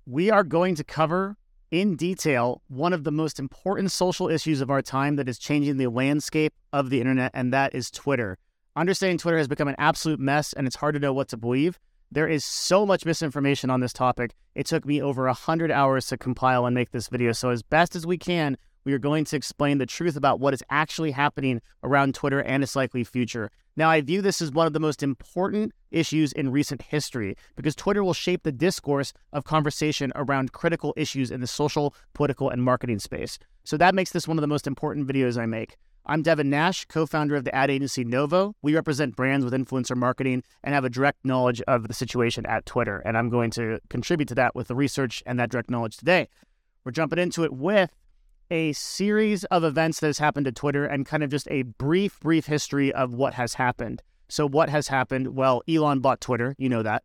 we are going to cover in detail one of the most important social issues of our time that is changing the landscape of the internet, and that is Twitter. Understanding Twitter has become an absolute mess, and it's hard to know what to believe. There is so much misinformation on this topic. It took me over 100 hours to compile and make this video. So as best as we can, we are going to explain the truth about what is actually happening around Twitter and its likely future. Now, I view this as one of the most important issues in recent history because Twitter will shape the discourse of conversation around critical issues in the social, political, and marketing space. So that makes this one of the most important videos I make. I'm Devin Nash, co-founder of the ad agency Novo. We represent brands with influencer marketing and have a direct knowledge of the situation at Twitter. And I'm going to contribute to that with the research and that direct knowledge today. We're jumping into it with a series of events that has happened to Twitter and kind of just a brief history of what has happened. So what has happened? Well, Elon bought Twitter. You know that.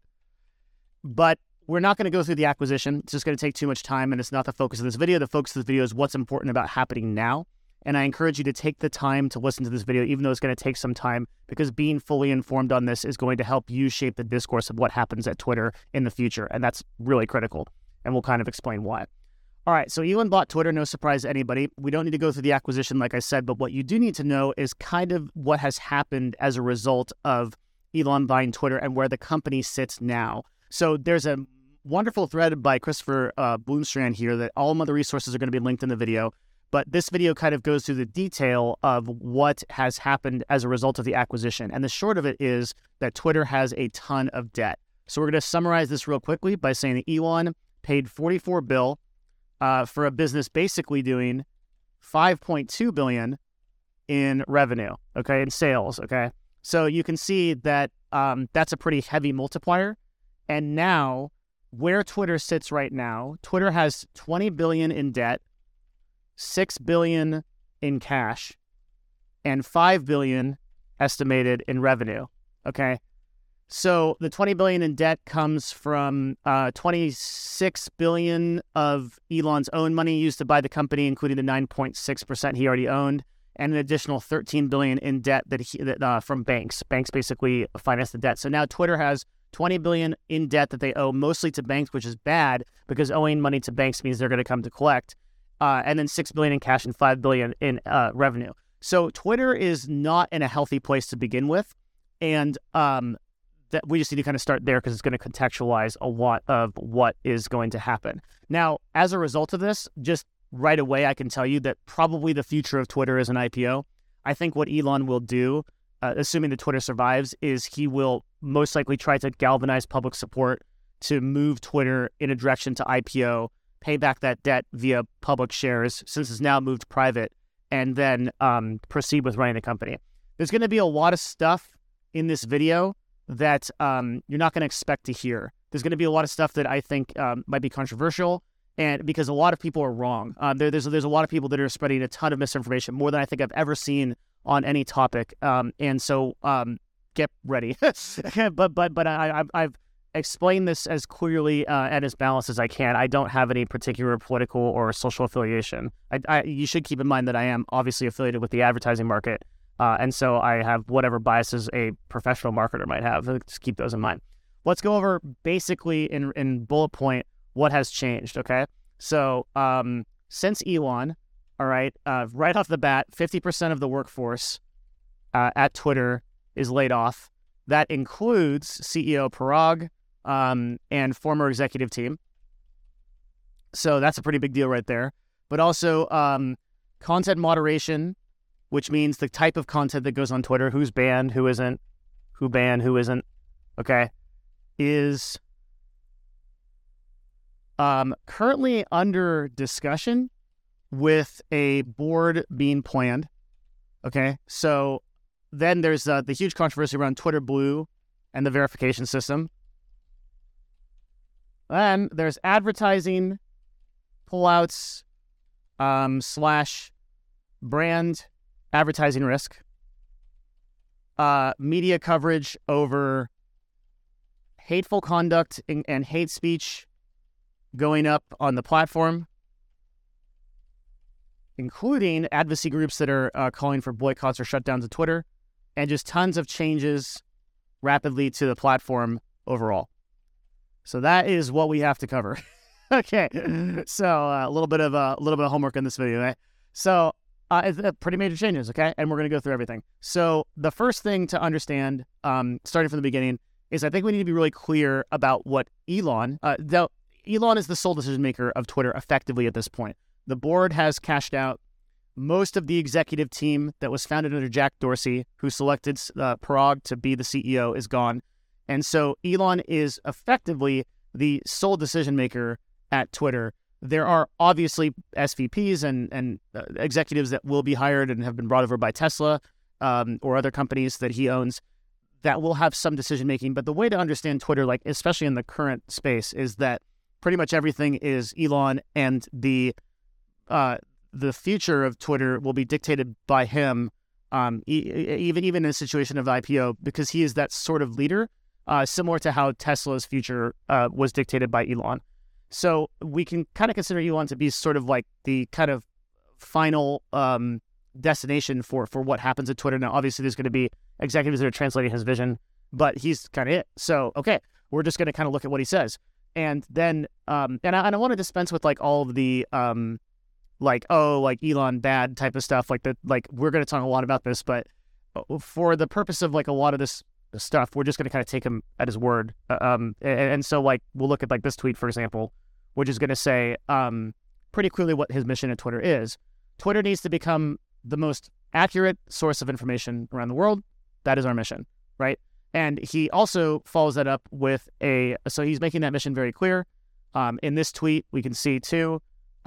But we're not going to go through the acquisition. It's just going to take too much time, and it's not the focus of this video. The focus of this video is what's important about happening now. And I encourage you to take the time to listen to this video, even though it's going to take some time, because being fully informed on this is going to help you shape the discourse of what happens at Twitter in the future. And that's really critical. And we'll kind of explain why. All right, so Elon bought Twitter, no surprise to anybody. We don't need to go through the acquisition, like I said, but what you do need to know is kind of what has happened as a result of Elon buying Twitter and where the company sits now. So there's a wonderful thread by Christopher Bloomstrand here that all of the resources are going to be linked in the video. But this video kind of goes through the detail of what has happened as a result of the acquisition. And the short of it is that Twitter has a ton of debt. So we're going to summarize this real quickly by saying that Elon paid $44 billion for a business basically doing $5.2 billion in revenue, okay, in sales, okay? So you can see that that's a pretty heavy multiplier. And now, where Twitter sits right now, Twitter has $20 billion in debt, $6 billion in cash, and $5 billion estimated in revenue, okay? So the $20 billion in debt comes from $26 billion of Elon's own money used to buy the company, including the 9.6% he already owned, and an additional $13 billion in debt that from banks. Banks basically finance the debt. So now Twitter has $20 billion in debt that they owe mostly to banks, which is bad because owing money to banks means they're going to come to collect. And then $6 billion in cash and $5 billion in revenue. So Twitter is not in a healthy place to begin with, and that we just need to kind of start there because it's going to contextualize a lot of what is going to happen. Now, as a result of this, just right away, I can tell you that probably the future of Twitter is an IPO. I think what Elon will do, assuming that Twitter survives, is he will most likely try to galvanize public support to move Twitter in a direction to IPO, pay back that debt via public shares since it's now moved private, and then proceed with running the company. There's going to be a lot of stuff in this video that you're not going to expect to hear. There's going to be a lot of stuff that I think might be controversial, and because a lot of people are wrong. There's a lot of people that are spreading a ton of misinformation, more than I think I've ever seen on any topic. And so get ready. but I've explained this as clearly and as balanced as I can. I don't have any particular political or social affiliation. You should keep in mind that I am obviously affiliated with the advertising market. And so I have whatever biases a professional marketer might have. Just keep those in mind. Let's go over basically in bullet point what has changed, okay? So since Elon, all right, right off the bat, 50% of the workforce at Twitter is laid off. That includes CEO Parag and former executive team. So that's a pretty big deal right there. But also content moderation, which means the type of content that goes on Twitter, who's banned, who isn't, who banned, who isn't, okay, is currently under discussion with a board being planned, okay? So then there's the huge controversy around Twitter Blue and the verification system. Then there's advertising pullouts / brand advertising risk, media coverage over hateful conduct and hate speech going up on the platform, including advocacy groups that are calling for boycotts or shutdowns of Twitter, and just tons of changes rapidly to the platform overall. So that is what we have to cover. Okay, so a little bit of homework in this video. Okay? So it's pretty major changes. Okay, and we're gonna go through everything. So the first thing to understand, starting from the beginning, is I think we need to be really clear about what Elon. Elon is the sole decision maker of Twitter effectively at this point. The board has cashed out. Most of the executive team that was founded under Jack Dorsey, who selected Parag to be the CEO, is gone. And so Elon is effectively the sole decision maker at Twitter. There are obviously SVPs and executives that will be hired and have been brought over by Tesla or other companies that he owns that will have some decision making. But the way to understand Twitter, like especially in the current space, is that pretty much everything is Elon, and the future of Twitter will be dictated by him, even in a situation of IPO, because he is that sort of leader, similar to how Tesla's future was dictated by Elon. So we can kind of consider Elon to be sort of like the kind of final destination for what happens at Twitter. Now, obviously, there's going to be executives that are translating his vision, but he's kind of it. So, okay, we're just going to kind of look at what he says. And then, and I want to dispense with like all of the, like Elon bad type of stuff. Like that, like we're going to talk a lot about this, but for the purpose of like a lot of this stuff, we're just going to kind of take him at his word. And so like we'll look at like this tweet, for example, which is going to say pretty clearly what his mission at Twitter is. Twitter needs to become the most accurate source of information around the world. That is our mission, right? And he also follows that up with so he's making that mission very clear. In this tweet, we can see too,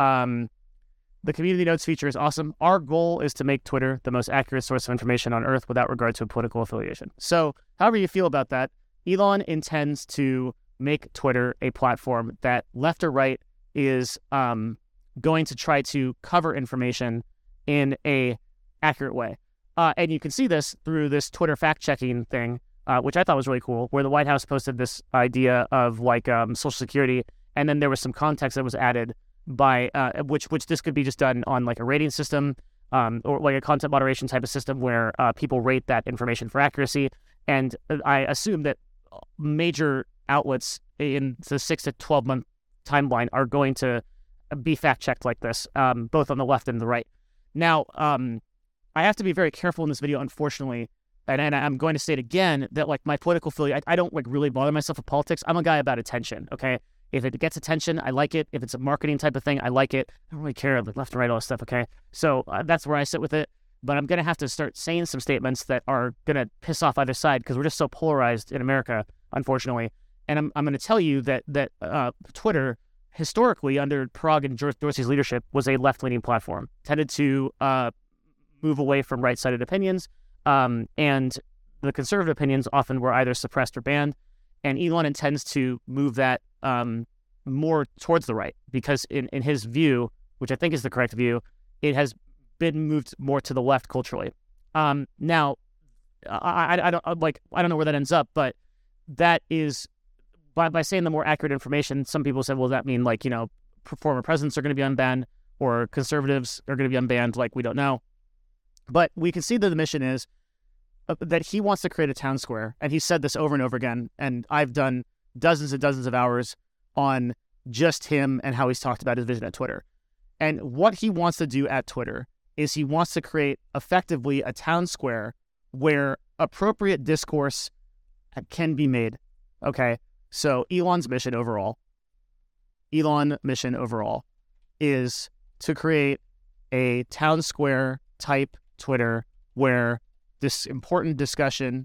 the community notes feature is awesome. Our goal is to make Twitter the most accurate source of information on Earth without regard to a political affiliation. So however you feel about that, Elon intends to make Twitter a platform that left or right is going to try to cover information in a accurate way. And you can see this through this Twitter fact-checking thing, which I thought was really cool, where the White House posted this idea of like Social Security, and then there was some context that was added by which this could be just done on like a rating system or like a content moderation type of system where people rate that information for accuracy. And I assume that major outlets in the 6 to 12 month timeline are going to be fact-checked like this, both on the left and the right. Now, I have to be very careful in this video, unfortunately, and I'm going to say it again, that like my political affiliate, I don't like really bother myself with politics. I'm a guy about attention, okay? If it gets attention, I like it. If it's a marketing type of thing, I like it. I don't really care, like left and right, all this stuff, okay? So that's where I sit with it. But I'm going to have to start saying some statements that are going to piss off either side because we're just so polarized in America, unfortunately. And I'm going to tell you that Twitter, historically, under Parag and George Dorsey's leadership, was a left-leaning platform, tended to move away from right-sided opinions, and the conservative opinions often were either suppressed or banned. And Elon intends to move that more towards the right because in his view, which I think is the correct view, it has been moved more to the left culturally. Now, I don't know where that ends up, but that is by saying the more accurate information. Some people said, well, that mean like former presidents are going to be unbanned or conservatives are going to be unbanned. Like we don't know, but we can see that the mission is that he wants to create a town square, and he said this over and over again. And I've done dozens and dozens of hours on just him and how he's talked about his vision at Twitter. And what he wants to do at Twitter is he wants to create effectively a town square where appropriate discourse can be made. Okay, so Elon's mission overall is to create a town square type Twitter where this important discussion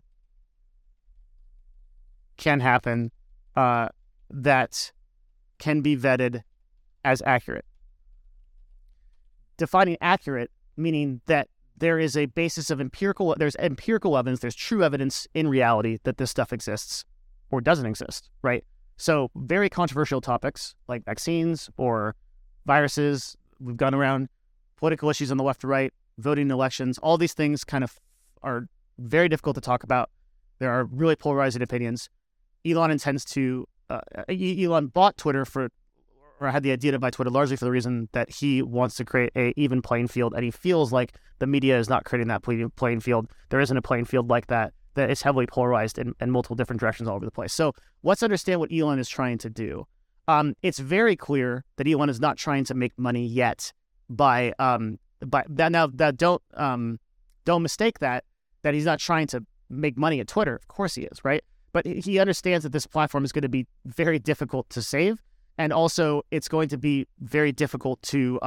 can happen that can be vetted as accurate. Defining accurate meaning that there is a basis of there's empirical evidence, there's true evidence in reality that this stuff exists or doesn't exist, right? So very controversial topics like vaccines or viruses, we've gone around political issues on the left or right, voting in elections, all these things kind of are very difficult to talk about. There are really polarizing opinions. Elon intends to, Elon bought Twitter or had the idea to buy Twitter largely for the reason that he wants to create an even playing field, and he feels like the media is not creating that playing field. There isn't a playing field like that is heavily polarized in multiple different directions all over the place. So let's understand what Elon is trying to do. It's very clear that Elon is not trying to make money yet by that. Now, that don't mistake that he's not trying to make money at Twitter. Of course he is, right? But he understands that this platform is going to be very difficult to save, and also it's going to be very difficult to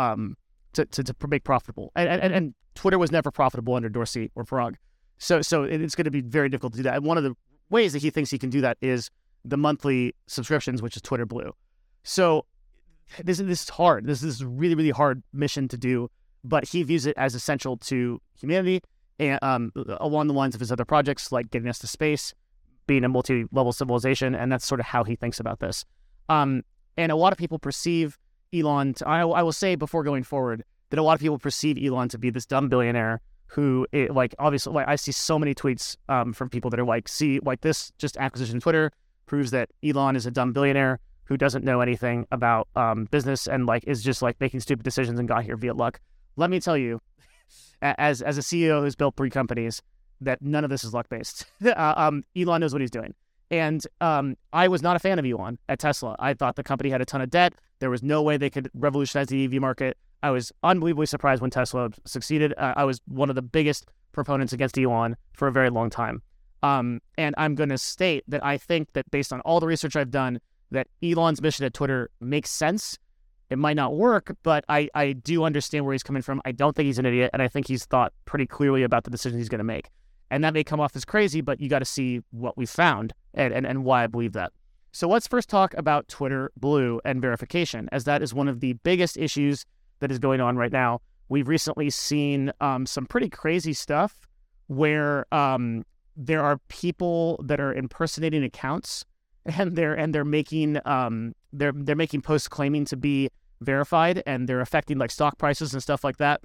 make profitable. And Twitter was never profitable under Dorsey or Parag, so it's going to be very difficult to do that. And one of the ways that he thinks he can do that is the monthly subscriptions, which is Twitter Blue. So this is hard. This is a really, really hard mission to do, but he views it as essential to humanity, and along the lines of his other projects, like getting us to space, being a multi-level civilization, and that's sort of how he thinks about this. And a lot of people perceive Elon, I will say before going forward, that a lot of people perceive Elon to be this dumb billionaire who, obviously, I see so many tweets from people that are like, see, like this just acquisition of Twitter proves that Elon is a dumb billionaire who doesn't know anything about business and is just making stupid decisions and got here via luck. Let me tell you, as a CEO who's built 3 companies, that none of this is luck-based. Elon knows what he's doing. And I was not a fan of Elon at Tesla. I thought the company had a ton of debt. There was no way they could revolutionize the EV market. I was unbelievably surprised when Tesla succeeded. I was one of the biggest proponents against Elon for a very long time. And I'm going to state that I think that based on all the research I've done, that Elon's mission at Twitter makes sense. It might not work, but I do understand where he's coming from. I don't think he's an idiot, and I think he's thought pretty clearly about the decisions he's going to make. And that may come off as crazy, but you got to see what we found and why I believe that. So let's first talk about Twitter Blue and verification, as that is one of the biggest issues that is going on right now. We've recently seen some pretty crazy stuff where there are people that are impersonating accounts, and they're making they're making posts claiming to be verified, and they're affecting stock prices and stuff like that.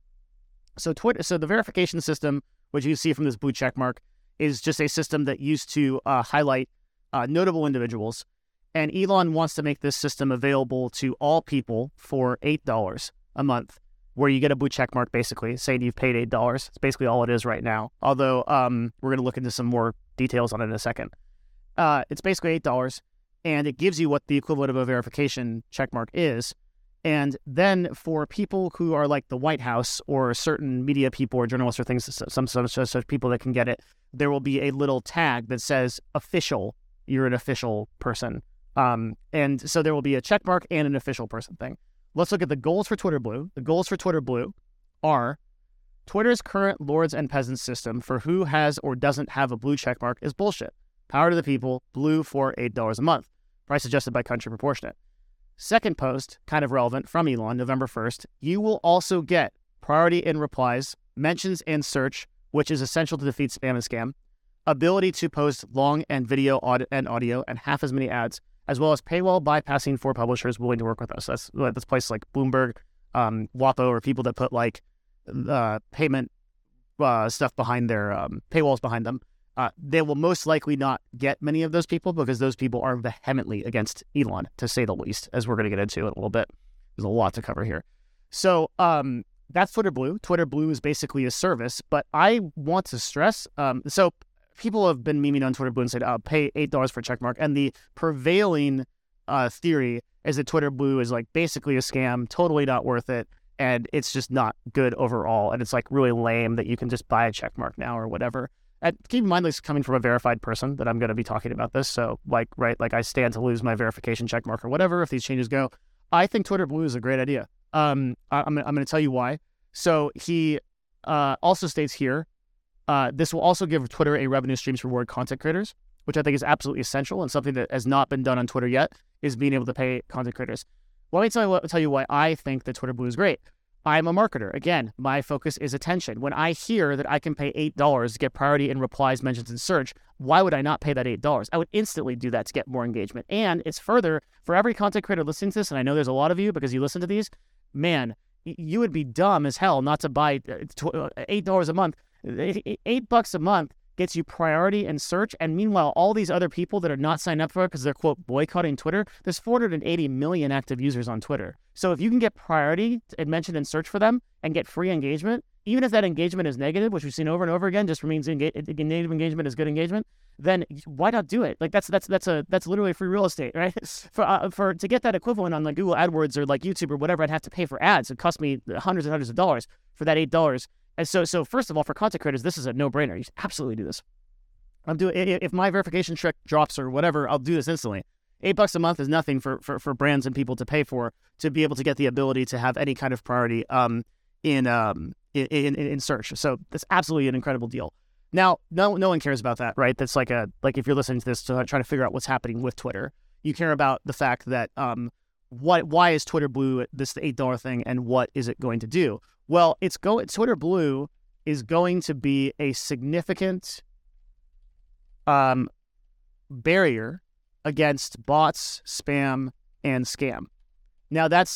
So the verification system, which you see from this blue check mark, is just a system that used to highlight notable individuals. And Elon wants to make this system available to all people for $8 a month, where you get a blue check mark basically saying you've paid $8. It's basically all it is right now. Although we're going to look into some more details on it in a second. It's basically $8, and it gives you what the equivalent of a verification check mark is. And then for people who are like the White House or certain media people or journalists or things, some such people that can get it, there will be a little tag that says official. You're an official person. And so there will be a check mark and an official person thing. Let's look at the goals for Twitter Blue. The goals for Twitter Blue are Twitter's current lords and peasants system for who has or doesn't have a blue check mark is bullshit. Power to the people, blue for $8 a month. Price adjusted by country proportionate. Second post, kind of relevant, from Elon, November 1st. You will also get priority in replies, mentions and search, which is essential to defeat spam and scam. Ability to post long and video and audio and half as many ads, as well as paywall bypassing for publishers willing to work with us. That's places like Bloomberg, WAPO, or people that put payment stuff behind their paywalls behind them. They will most likely not get many of those people because those people are vehemently against Elon, to say the least, as we're going to get into in a little bit. There's a lot to cover here. So that's Twitter Blue. Twitter Blue is basically a service, but I want to stress, so people have been memeing on Twitter Blue and said, pay $8 for a check mark. And the prevailing theory is that Twitter Blue is basically a scam, totally not worth it. And it's just not good overall. And it's really lame that you can just buy a check mark now or whatever. And keep in mind, this is coming from a verified person that I'm going to be talking about this. So I stand to lose my verification check mark or whatever if these changes go. I think Twitter Blue is a great idea. I'm going to tell you why. So he also states here, this will also give Twitter a revenue stream to reward content creators, which I think is absolutely essential, and something that has not been done on Twitter yet is being able to pay content creators. Let me tell you why I think that Twitter Blue is great. I'm a marketer. Again, my focus is attention. When I hear that I can pay $8 to get priority in replies, mentions, and search, why would I not pay that $8? I would instantly do that to get more engagement. And it's further, for every content creator listening to this, and I know there's a lot of you because you listen to these, man, you would be dumb as hell not to buy $8 a month. $8 a month gets you priority and search, and meanwhile, all these other people that are not signed up for it because they're, quote, boycotting Twitter, there's 480 million active users on Twitter. So if you can get priority and mention and search for them and get free engagement, even if that engagement is negative, which we've seen over and over again, just means negative engagement is good engagement, then why not do it? Like that's literally free real estate, right? For to get that equivalent on like Google AdWords or like YouTube or whatever, I'd have to pay for ads. It cost me hundreds and hundreds of dollars for that $8. And so first of all, for content creators, this is a no-brainer. You should absolutely do this. If my verification check drops or whatever, I'll do this instantly. $8 a month is nothing for brands and people to pay for to be able to get the ability to have any kind of priority in search. So that's absolutely an incredible deal. Now, no one cares about that, right? That's like if you're listening to this to try to figure out what's happening with Twitter, you care about the fact that why is Twitter Blue the $8 thing, and what is it going to do? Well, Twitter Blue is going to be a significant barrier against bots, spam, and scam. Now that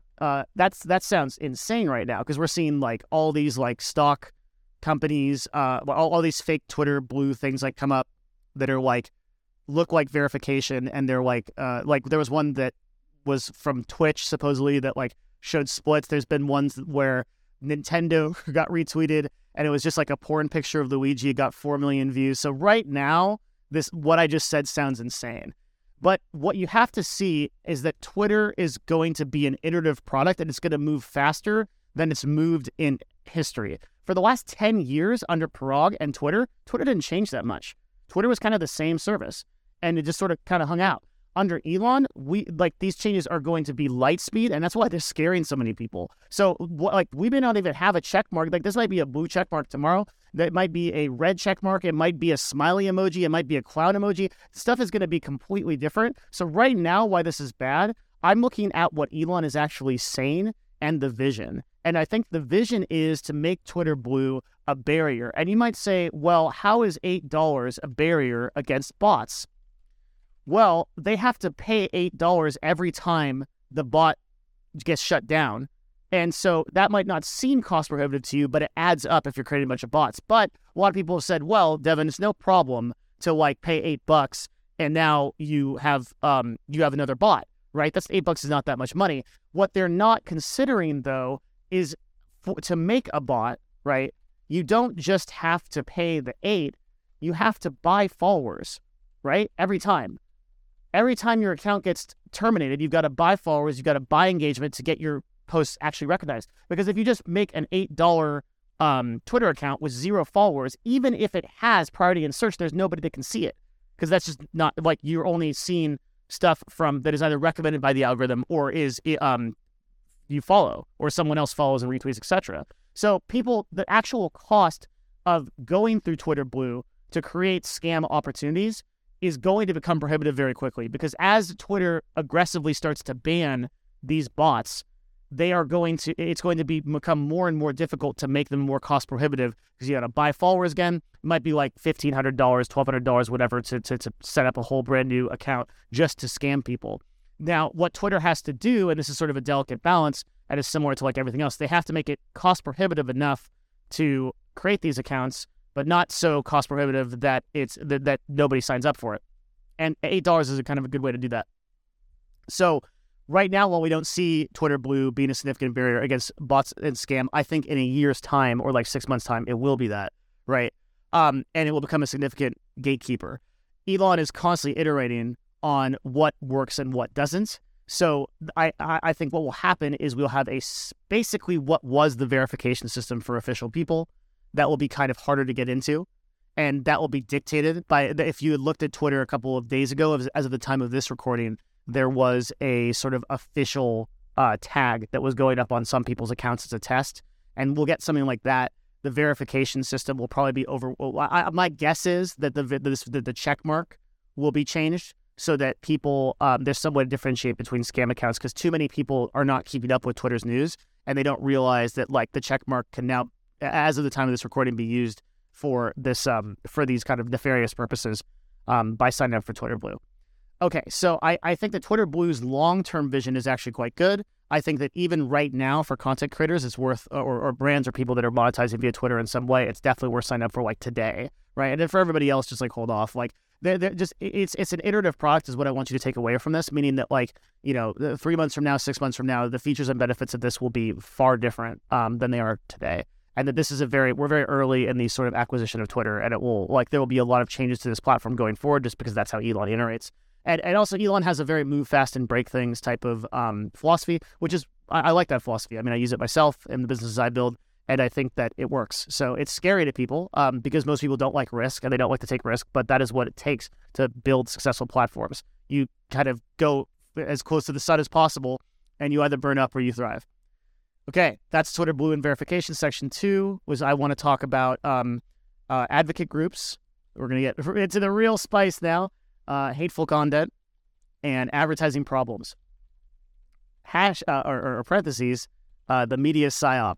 sounds insane right now, because we're seeing like all these like stock companies, all these fake Twitter Blue things like come up that are like look like verification, and they're like there was one that was from Twitch supposedly that like showed splits. There's been ones where Nintendo got retweeted and it was just like a porn picture of Luigi. It got 4 million views. So right now, what I just said sounds insane. But what you have to see is that Twitter is going to be an iterative product, and it's going to move faster than it's moved in history. For the last 10 years under Parag and Twitter didn't change that much. Twitter was kind of the same service, and it just sort of kind of hung out. Under Elon, these changes are going to be light speed, and that's why they're scaring so many people. So we may not even have a check mark. Like this might be a blue check mark tomorrow. That might be a red check mark. It might be a smiley emoji. It might be a clown emoji. Stuff is going to be completely different. So right now, why this is bad, I'm looking at what Elon is actually saying and the vision. And I think the vision is to make Twitter Blue a barrier. And you might say, well, how is $8 a barrier against bots? Well, they have to pay $8 every time the bot gets shut down. And so that might not seem cost prohibitive to you, but it adds up if you're creating a bunch of bots. But a lot of people have said, well, Devin, it's no problem to like pay $8 and now you have another bot, right? That's $8 is not that much money. What they're not considering though is to make a bot, right? You don't just have to pay the $8, you have to buy followers, right? Every time your account gets terminated, you've got to buy followers, you've got to buy engagement to get your posts actually recognized. Because if you just make an $8 Twitter account with 0 followers, even if it has priority in search, there's nobody that can see it. Because that's just not like you're only seeing stuff from that is either recommended by the algorithm or is you follow or someone else follows and retweets, etc. So the actual cost of going through Twitter Blue to create scam opportunities is going to become prohibitive very quickly, because as Twitter aggressively starts to ban these bots, it's going to become more and more difficult to make them more cost prohibitive, because you got to buy followers again. It might be like $1,500, $1,200, whatever, to set up a whole brand new account just to scam people. Now, what Twitter has to do, and this is sort of a delicate balance, and is similar to like everything else, they have to make it cost prohibitive enough to create these accounts, but not so cost prohibitive that that nobody signs up for it. And $8 is a kind of a good way to do that. So right now, while we don't see Twitter Blue being a significant barrier against bots and scam, I think in a year's time or like 6 months' time, it will be that, right? And it will become a significant gatekeeper. Elon is constantly iterating on what works and what doesn't. So I think what will happen is we'll have basically what was the verification system for official people that will be kind of harder to get into. And that will be dictated by, if you had looked at Twitter a couple of days ago, as of the time of this recording, there was a sort of official tag that was going up on some people's accounts as a test. And we'll get something like that. The verification system will probably be over. My guess is that the check mark will be changed so that people, there's some way to differentiate between scam accounts, because too many people are not keeping up with Twitter's news, and they don't realize that like the check mark can now, as of the time of this recording, be used for this for these kind of nefarious purposes by signing up for Twitter Blue. Okay, so I think that Twitter Blue's long-term vision is actually quite good. I think that even right now for content creators, it's worth, or brands or people that are monetizing via Twitter in some way, it's definitely worth signing up for like today, right? And then for everybody else, just like hold off. Like they're just, it's an iterative product is what I want you to take away from this, meaning that like, 3 months from now, 6 months from now, the features and benefits of this will be far different than they are today. and that this is we're very early in the sort of acquisition of Twitter, and there will be a lot of changes to this platform going forward, just because that's how Elon iterates. And also Elon has a very move fast and break things type of philosophy, which is, I like that philosophy. I mean, I use it myself in the businesses I build, and I think that it works. So it's scary to people because most people don't like risk and they don't like to take risk, but that is what it takes to build successful platforms. You kind of go as close to the sun as possible, and you either burn up or you thrive. Okay, that's Twitter Blue and verification. Section 2 was I want to talk about advocate groups. We're going to get into the real spice now. Hateful content and advertising problems. Or parentheses, the media psyop.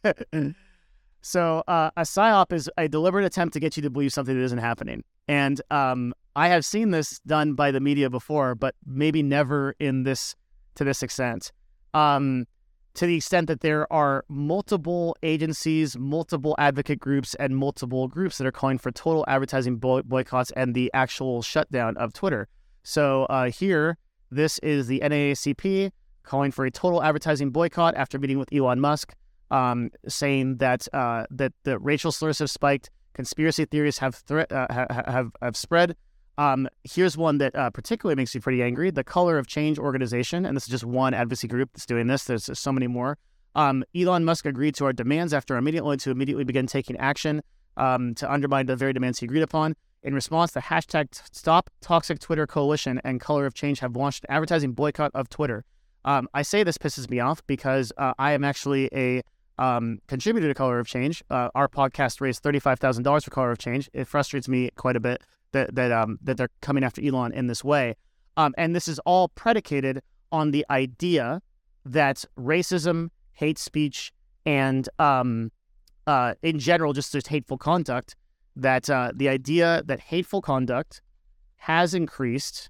So a psyop is a deliberate attempt to get you to believe something that isn't happening. And I have seen this done by the media before, but maybe never to this extent. To the extent that there are multiple agencies, multiple advocate groups, and multiple groups that are calling for total advertising boycotts and the actual shutdown of Twitter. So here, this is the NAACP calling for a total advertising boycott after meeting with Elon Musk, saying that the racial slurs have spiked, conspiracy theories have spread. Here's one that particularly makes me pretty angry. The Color of Change organization, and this is just one advocacy group that's doing this. There's so many more. Elon Musk agreed to our demands after immediately begin taking action to undermine the very demands he agreed upon. In response, the hashtag Stop Toxic Twitter Coalition and Color of Change have launched an advertising boycott of Twitter. I say this pisses me off because I am actually a contributor to Color of Change. Our podcast raised $35,000 for Color of Change. It frustrates me quite a bit that they're coming after Elon in this way. And this is all predicated on the idea that racism, hate speech, and in general, just hateful conduct, that the idea that hateful conduct has increased,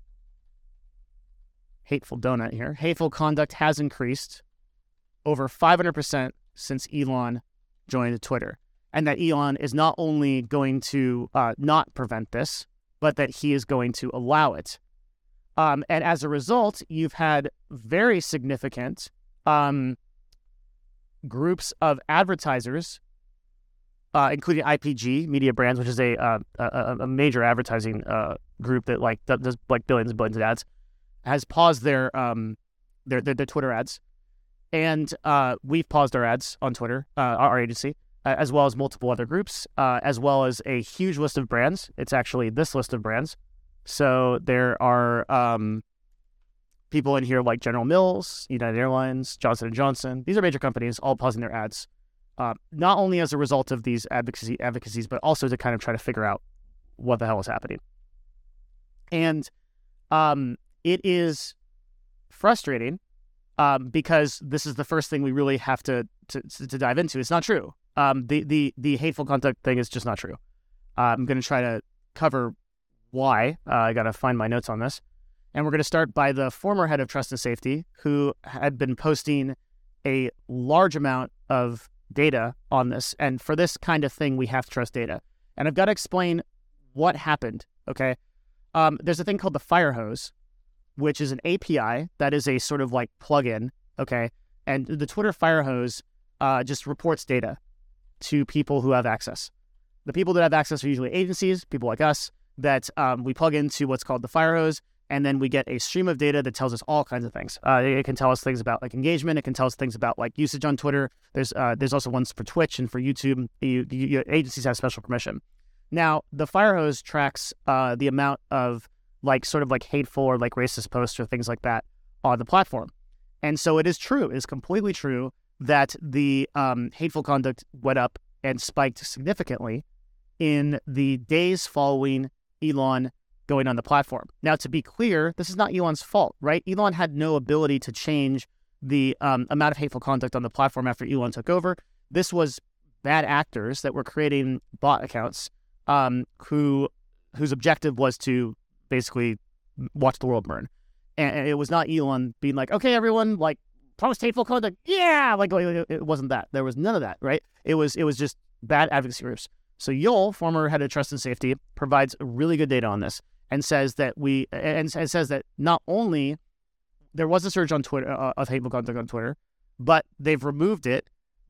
hateful donut here, hateful conduct has increased over 500% since Elon joined Twitter. And that Elon is not only going to not prevent this, but that he is going to allow it. And as a result, you've had very significant groups of advertisers, including IPG Media Brands, which is a major advertising group that does billions and billions of ads, has paused their Twitter ads, and we've paused our ads on Twitter, our agency. As well as multiple other groups, as well as a huge list of brands. It's actually this list of brands. So there are people in here like General Mills, United Airlines, Johnson & Johnson. These are major companies all pausing their ads, not only as a result of these advocacies, but also to kind of try to figure out what the hell is happening. And it is frustrating because this is the first thing we really have to dive into. It's not true. The hateful conduct thing is just not true. I'm going to try to cover why. I got to find my notes on this. And we're going to start by the former head of trust and safety, who had been posting a large amount of data on this. And for this kind of thing, we have to trust data. And I've got to explain what happened, okay? There's a thing called the Firehose, which is an API that is a sort of like plugin, okay? And the Twitter Firehose just reports data to people who have access. The people that have access are usually agencies, people like us, that we plug into what's called the Firehose, and then we get a stream of data that tells us all kinds of things. It can tell us things about like engagement. It can tell us things about like usage on Twitter. There's also ones for Twitch and for YouTube. Agencies have special permission. Now, the Firehose tracks the amount of like sort of like hateful or like racist posts or things like that on the platform. And so it is true. It is completely true that the hateful conduct went up and spiked significantly in the days following Elon going on the platform. Now, to be clear, this is not Elon's fault, right? Elon had no ability to change the amount of hateful conduct on the platform after Elon took over. This was bad actors that were creating bot accounts whose objective was to basically watch the world burn. And it was not Elon being like, okay, everyone, like, post hateful conduct, yeah, like it wasn't that. There was none of that, right? It was just bad advocacy groups. So Yoel, former head of trust and safety, provides really good data on this and says that says that not only there was a surge on Twitter of hateful conduct on Twitter, but they've removed it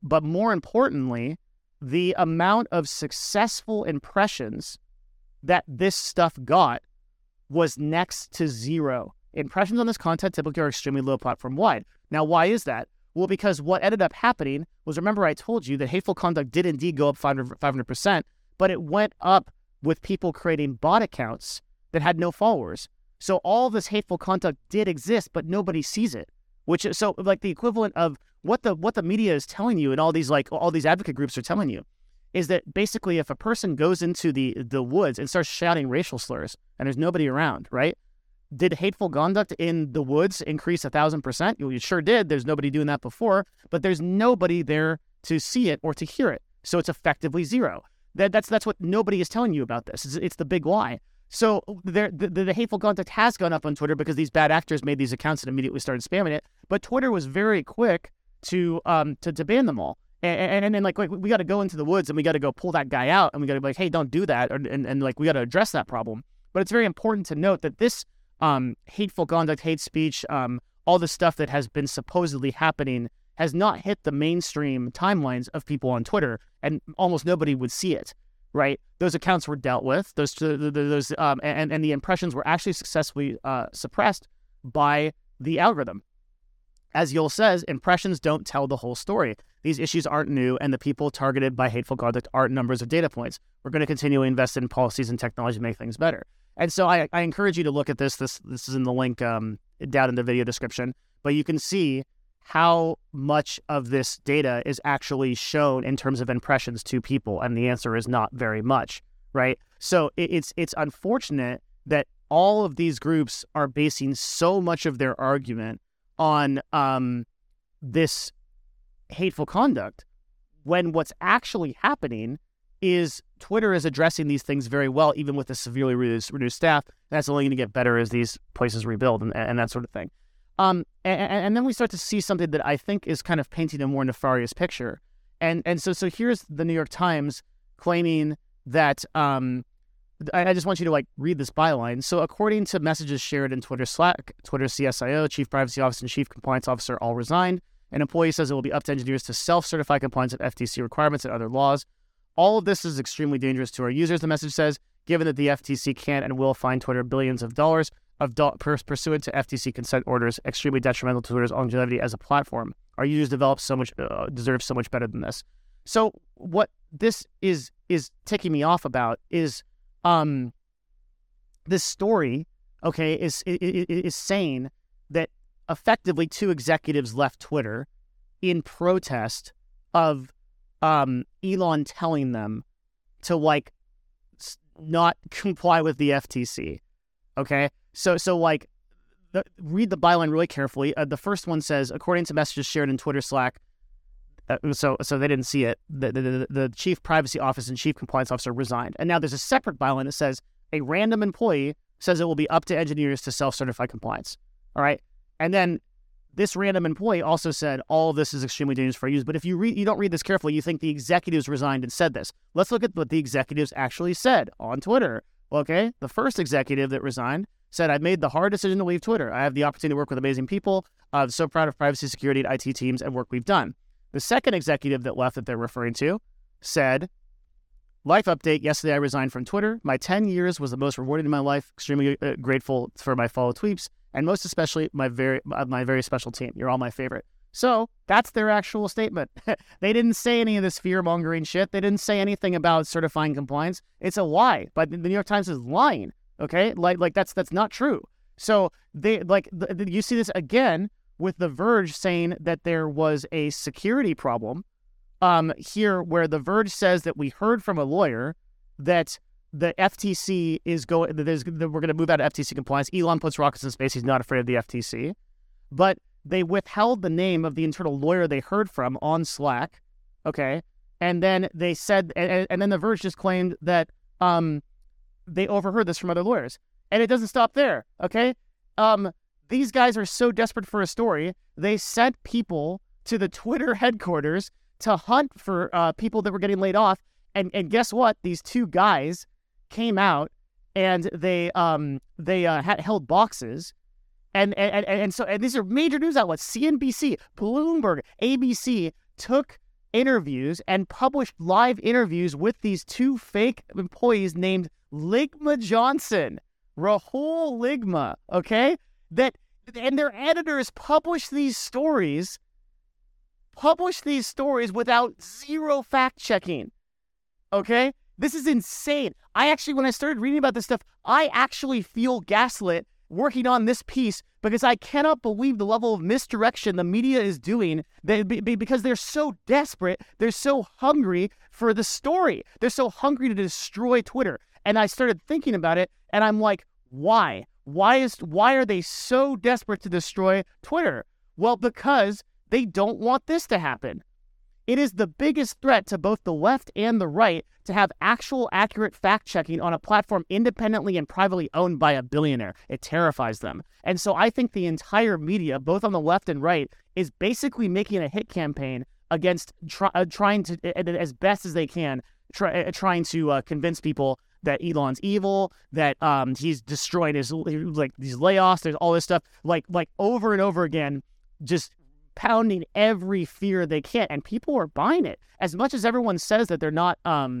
But more importantly, the amount of successful impressions that this stuff got was next to zero. Impressions on this content typically are extremely low platform-wide. Now, why is that? Well, because what ended up happening was, remember I told you that hateful conduct did indeed go up 500%, but it went up with people creating bot accounts that had no followers. So all this hateful conduct did exist, but nobody sees it. Which is so like the equivalent of what the media is telling you, and all these advocate groups are telling you, is that basically if a person goes into the woods and starts shouting racial slurs and there's nobody around, right? Did hateful conduct in the woods increase 1,000%? It sure did. There's nobody doing that before, but there's nobody there to see it or to hear it. So it's effectively zero. That's what nobody is telling you about this. It's the big lie. So the hateful conduct has gone up on Twitter because these bad actors made these accounts and immediately started spamming it. But Twitter was very quick to ban them all. And then like we got to go into the woods and we got to go pull that guy out and we got to be like, hey, don't do that. And like we got to address that problem. But it's very important to note that this hateful conduct, hate speech, all the stuff that has been supposedly happening has not hit the mainstream timelines of people on Twitter, and almost nobody would see it, right? Those accounts were dealt with, and the impressions were actually successfully suppressed by the algorithm. As Yoel says, impressions don't tell the whole story. These issues aren't new, and the people targeted by hateful conduct aren't numbers of data points. We're going to continually invest in policies and technology to make things better. And so I encourage you to look at this. This is in the link down in the video description. But you can see how much of this data is actually shown in terms of impressions to people, and the answer is not very much, right? So it's unfortunate that all of these groups are basing so much of their argument on this hateful conduct, when what's actually happening is Twitter is addressing these things very well, even with a severely reduced staff. That's only going to get better as these places rebuild and that sort of thing. And then we start to see something that I think is kind of painting a more nefarious picture. And so here's the New York Times claiming that, I just want you to like read this byline. So according to messages shared in Twitter Slack, Twitter CSIO, Chief Privacy Officer, and Chief Compliance Officer all resigned. An employee says it will be up to engineers to self-certify compliance with FTC requirements and other laws. All of this is extremely dangerous to our users, the message says, given that the FTC can and will fine Twitter billions of dollars pursuant to FTC consent orders, extremely detrimental to Twitter's longevity as a platform. Our users deserve so much better than this. So what this is ticking me off about is this story, okay, is saying that effectively two executives left Twitter in protest of Elon telling them to like not comply with the FTC. Okay, so read the byline really carefully. The first one says, according to messages shared in Twitter Slack, so they didn't see it. The Chief Privacy Officer and Chief Compliance Officer resigned, and now there's a separate byline that says a random employee says it will be up to engineers to self-certify compliance. All right, and then this random employee also said all of this is extremely dangerous for use. But if you don't read this carefully, you think the executives resigned and said this. Let's look at what the executives actually said on Twitter. Okay, the first executive that resigned said, "I've made the hard decision to leave Twitter. I have the opportunity to work with amazing people. I'm so proud of privacy, security, and IT teams and work we've done." The second executive that left that they're referring to said, "Life update, yesterday I resigned from Twitter. My 10 years was the most rewarding in my life. Extremely grateful for my fellow tweeps, and most especially my very special team. You're all my favorite." So that's their actual statement. They didn't say any of this fear-mongering shit. They didn't say anything about certifying compliance. It's a lie, but the New York Times is lying. Okay, like that's not true. So they you see this again with The Verge saying that there was a security problem here, where The Verge says that we heard from a lawyer that the FTC is going. We're going to move out of FTC compliance. Elon puts rockets in space. He's not afraid of the FTC, but they withheld the name of the internal lawyer they heard from on Slack. Okay, and then they said, and then The Verge just claimed that they overheard this from other lawyers, and it doesn't stop there. Okay, these guys are so desperate for a story, they sent people to the Twitter headquarters to hunt for people that were getting laid off, and guess what? These two guys came out and they held boxes, and so these are major news outlets: CNBC, Bloomberg, ABC took interviews and published live interviews with these two fake employees named Ligma Johnson, Rahul Ligma, okay? And their editors publish these stories without zero fact-checking, okay? This is insane. When I started reading about this stuff, I actually feel gaslit working on this piece because I cannot believe the level of misdirection the media is doing because they're so desperate, they're so hungry for the story. They're so hungry to destroy Twitter. And I started thinking about it, and I'm like, why? Why are they so desperate to destroy Twitter? Well, because they don't want this to happen. It is the biggest threat to both the left and the right to have actual accurate fact-checking on a platform independently and privately owned by a billionaire. It terrifies them. And so I think the entire media, both on the left and right, is basically making a hit campaign against trying to, as best as they can, trying to convince people that Elon's evil, that he's destroying these layoffs, there's all this stuff, like over and over again, just pounding every fear they can, and people are buying it. As much as everyone says that they're not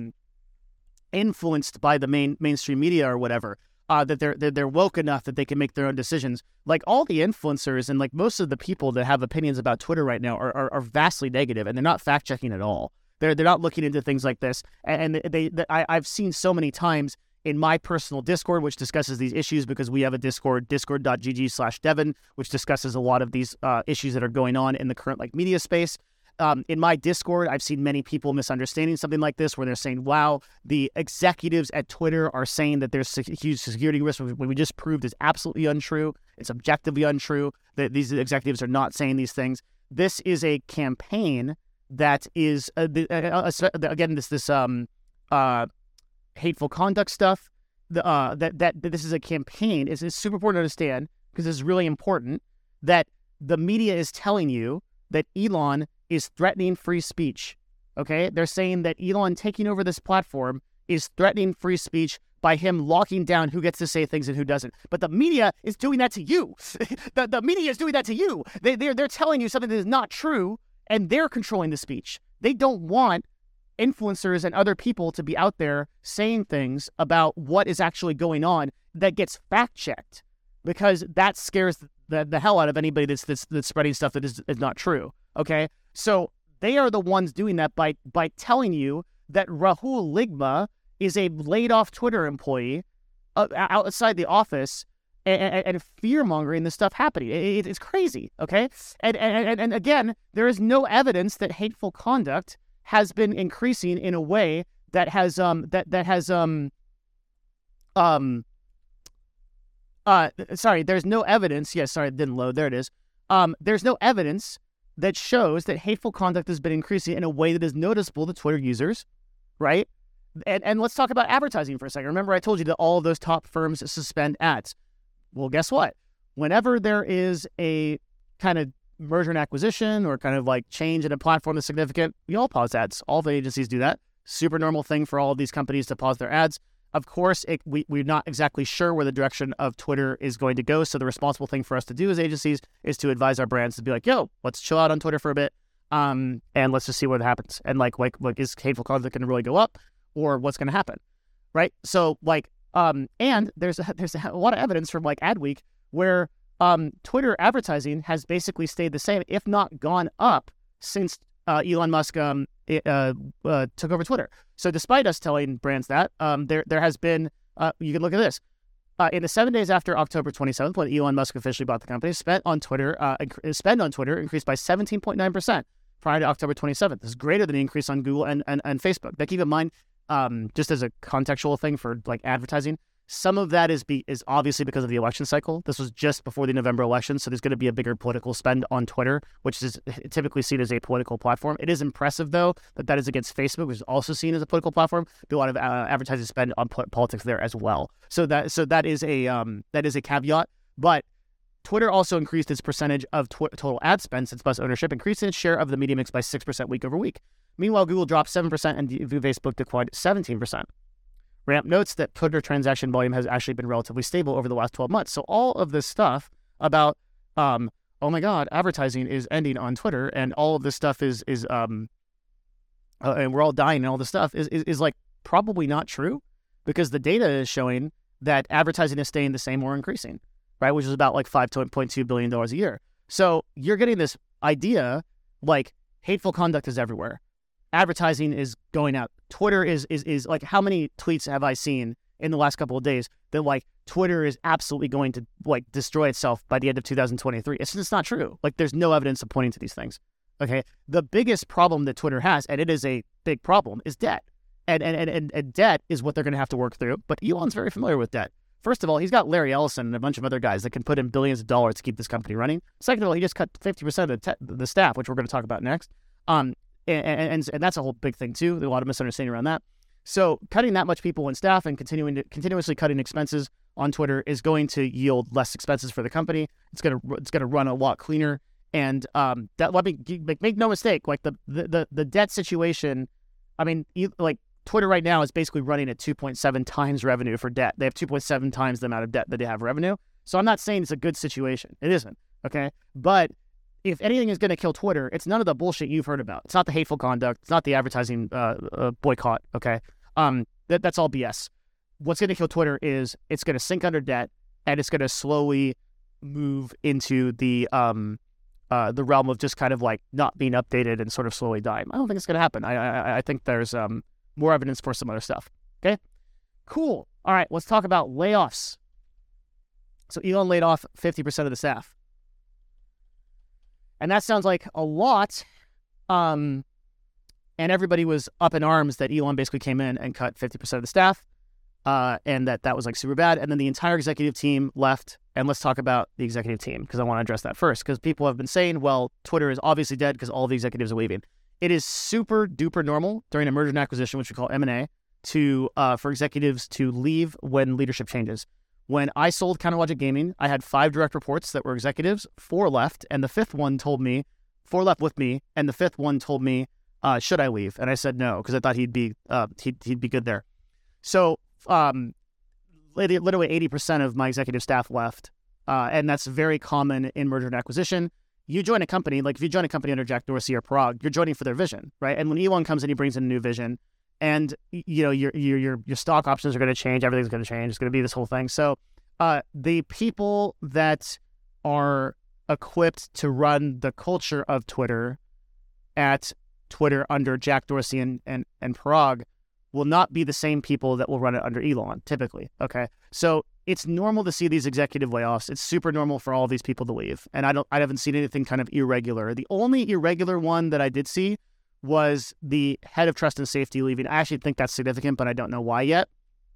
influenced by the mainstream media or whatever, that they're woke enough that they can make their own decisions. Like all the influencers and like most of the people that have opinions about Twitter right now are vastly negative, and they're not fact checking at all. They're not looking into things like this, and I've seen so many times in my personal Discord, which discusses these issues, because we have a Discord, discord.gg/Devin, which discusses a lot of these issues that are going on in the current media space. In my Discord, I've seen many people misunderstanding something like this, where they're saying, wow, the executives at Twitter are saying that there's huge security risk, when we just proved is absolutely untrue. It's objectively untrue that these executives are not saying these things. This is a campaign that is, again, this hateful conduct stuff, that this is a campaign. It's super important to understand, because it's really important, that the media is telling you that Elon is threatening free speech, okay? They're saying that Elon taking over this platform is threatening free speech by him locking down who gets to say things and who doesn't. But the media is doing that to you. the media is doing that to you. They're telling you something that is not true, and they're controlling the speech. They don't want influencers and other people to be out there saying things about what is actually going on that gets fact-checked, because that scares the hell out of anybody that's spreading stuff that is not true, okay? So they are the ones doing that by telling you that Rahul Ligma is a laid-off Twitter employee outside the office, and fear-mongering this stuff happening. It's crazy, okay? And again, there is no evidence that hateful conduct has been increasing in a way that has there's no evidence. Yes, sorry, it didn't load. There it is. There's no evidence that shows that hateful conduct has been increasing in a way that is noticeable to Twitter users, right? And let's talk about advertising for a second. Remember, I told you that all of those top firms suspend ads. Well, guess what? Whenever there is a kind of merger and acquisition, or kind of change in a platform that's significant, we all pause ads. All the agencies do that. Super normal thing for all of these companies to pause their ads. Of course, we're not exactly sure where the direction of Twitter is going to go. So the responsible thing for us to do as agencies is to advise our brands to be like, yo, let's chill out on Twitter for a bit. And let's just see what happens. And is hateful content going to really go up, or what's going to happen? Right. So and there's a lot of evidence from Adweek where Twitter advertising has basically stayed the same, if not gone up, since Elon Musk took over Twitter. So despite us telling brands that, there has been, you can look at this, in the 7 days after October 27th, when Elon Musk officially bought the company, spend on Twitter increased by 17.9% prior to October 27th. This is greater than the increase on Google and Facebook. Now, keep in mind, just as a contextual thing for advertising, some of that is obviously because of the election cycle. This was just before the November election, so there's going to be a bigger political spend on Twitter, which is typically seen as a political platform. It is impressive, though, that is against Facebook, which is also seen as a political platform. There's a lot of advertising spend on politics there as well. So that is a caveat. But Twitter also increased its percentage of total ad spend since bus ownership, increasing its share of the media mix by 6% week over week. Meanwhile, Google dropped 7% and Facebook declined 17%. Ramp notes that Twitter transaction volume has actually been relatively stable over the last 12 months. So all of this stuff about, oh my God, advertising is ending on Twitter, and all of this stuff is and we're all dying and all this stuff is like probably not true, because the data is showing that advertising is staying the same or increasing, right? Which is about like $5.2 billion a year. So you're getting this idea like hateful conduct is everywhere. Advertising is going out. Twitter is like, how many tweets have I seen in the last couple of days that like Twitter is absolutely going to like destroy itself by the end of 2023? It's just not true. Like, there's no evidence of pointing to these things. Okay. The biggest problem that Twitter has, and it is a big problem, is debt. And debt is what they're going to have to work through. But Elon's very familiar with debt. First of all, he's got Larry Ellison and a bunch of other guys that can put in billions of dollars to keep this company running. Second of all, he just cut 50% of the staff, which we're going to talk about next. And that's a whole big thing too. There's a lot of misunderstanding around that. So cutting that much people in staff and continuously cutting expenses on Twitter is going to yield less expenses for the company. It's going to run a lot cleaner. And that, let me make no mistake, like the debt situation. I mean, like, Twitter right now is basically running at 2.7 times revenue for debt. They have 2.7 times the amount of debt that they have revenue. So I'm not saying it's a good situation. It isn't. Okay. But if anything is going to kill Twitter, it's none of the bullshit you've heard about. It's not the hateful conduct. It's not the advertising boycott. Okay. That's all BS. What's going to kill Twitter is it's going to sink under debt, and it's going to slowly move into the realm of just kind of like not being updated and sort of slowly dying. I don't think it's going to happen. I think there's more evidence for some other stuff. Okay, cool. All right, let's talk about layoffs. So Elon laid off 50% of the staff. And that sounds like a lot. And everybody was up in arms that Elon basically came in and cut 50% of the staff. And that was like super bad. And then the entire executive team left. And let's talk about the executive team, because I want to address that first. Because people have been saying, well, Twitter is obviously dead because all the executives are leaving. It is super duper normal during a merger and acquisition, which we call M&A, for executives to leave when leadership changes. When I sold CounterLogic Gaming, I had 5 direct reports that were executives, 4 left, and the 5th one told me, 4 left with me, and the 5th one told me, should I leave? And I said no, because I thought he'd be good there. So literally 80% of my executive staff left, and that's very common in merger and acquisition. You join a company, like if you join a company under Jack Dorsey or Parag, you're joining for their vision, right? And when Elon comes in, he brings in a new vision, and you know your stock options are going to change, everything's going to change. It's going to be this whole thing. So the people that are equipped to run the culture of Twitter at Twitter under Jack Dorsey and Parag will not be the same people that will run it under Elon, typically. Okay, so it's normal to see these executive layoffs. It's super normal for all of these people to leave, and I haven't seen anything kind of irregular. The only irregular one that I did see was the head of trust and safety leaving. I actually think that's significant, but I don't know why yet.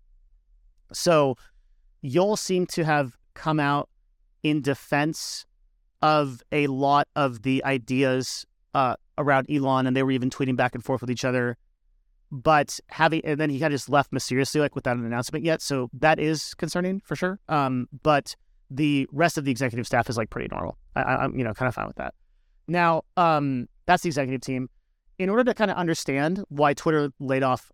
So Yoel seemed to have come out in defense of a lot of the ideas around Elon, and they were even tweeting back and forth with each other. But and then he kind of just left mysteriously, like without an announcement yet. So that is concerning for sure. But the rest of the executive staff is like pretty normal. I'm kind of fine with that. Now, that's the executive team. In order to kind of understand why Twitter laid off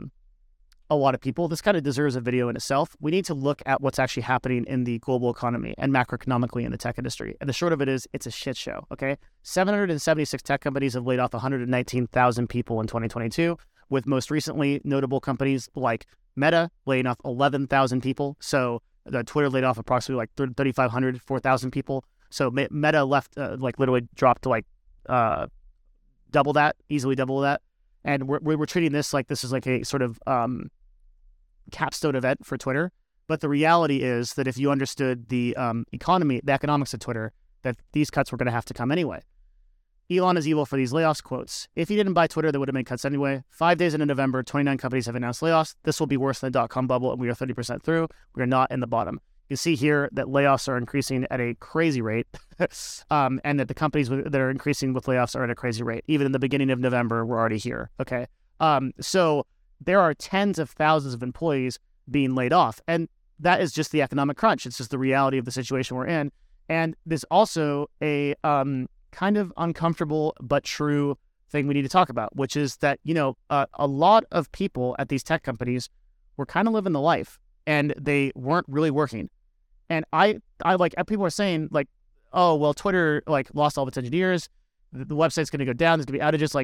a lot of people, this kind of deserves a video in itself. We need to look at what's actually happening in the global economy and macroeconomically in the tech industry. And the short of it is, it's a shit show. Okay, 776 tech companies have laid off 119,000 people in 2022. With most recently notable companies like Meta laying off 11,000 people. So Twitter laid off approximately like 3,500, 4,000 people. So Meta left, literally dropped to easily double that. And we're treating this like this is like a sort of capstone event for Twitter. But the reality is that if you understood the economy, the economics of Twitter, that these cuts were going to have to come anyway. Elon is evil for these layoffs quotes. If he didn't buy Twitter, they would have made cuts anyway. 5 days into November, 29 companies have announced layoffs. This will be worse than the dot-com bubble, and we are 30% through. We are not in the bottom. You see here that layoffs are increasing at a crazy rate, and that the companies that are increasing with layoffs are at a crazy rate. Even in the beginning of November, we're already here, okay? So there are tens of thousands of employees being laid off, and that is just the economic crunch. It's just the reality of the situation we're in. And there's also a kind of uncomfortable but true thing we need to talk about, which is that, a lot of people at these tech companies were kind of living the life, and they weren't really working. And I like, people are saying like, oh, well, Twitter like lost all of its engineers. The website's going to go down. There's going to be outages. Like,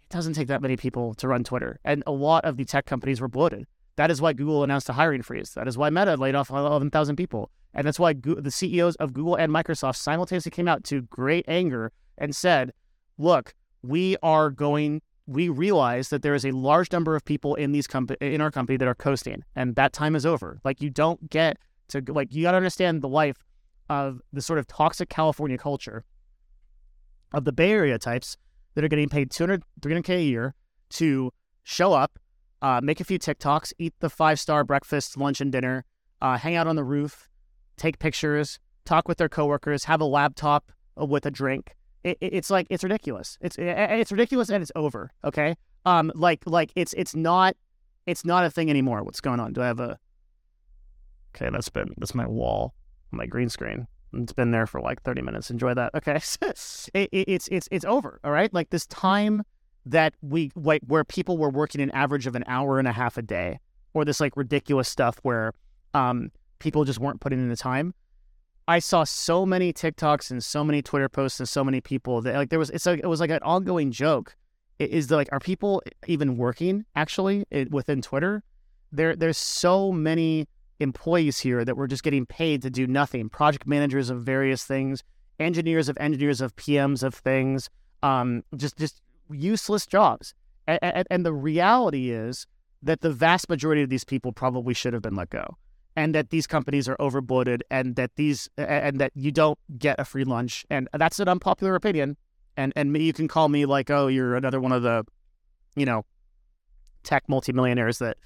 It doesn't take that many people to run Twitter. And a lot of the tech companies were bloated. That is why Google announced a hiring freeze. That is why Meta laid off 11,000 people. And that's why the CEOs of Google and Microsoft simultaneously came out to great anger and said, look, we realize that there is a large number of people in our company that are coasting, and that time is over. Like, you don't get to, like, you got to understand the life of the sort of toxic California culture of the Bay Area types that are getting paid $200, $300K a year to show up, make a few TikToks, eat the 5-star breakfast, lunch, and dinner, hang out on the roof, take pictures, talk with their coworkers, have a laptop with a drink. It's ridiculous. It's ridiculous, and it's over. Okay. It's not a thing anymore. What's going on? Do I have a? Okay, that's my wall, my green screen. It's been there for like 30 minutes. Enjoy that. Okay. It's over. All right. Like, this time that where people were working an average of an hour and a half a day, or this like ridiculous stuff where people just weren't putting in the time. I saw so many TikToks and so many Twitter posts and so many people that like it was like an ongoing joke. Are people even working actually within Twitter? There's so many employees here that were just getting paid to do nothing. Project managers of various things, engineers of PMs of things, just useless jobs. And the reality is that the vast majority of these people probably should have been let go. And that these companies are overbloated, and that you don't get a free lunch, and that's an unpopular opinion. And you can call me like, oh, you're another one of the, tech multimillionaires that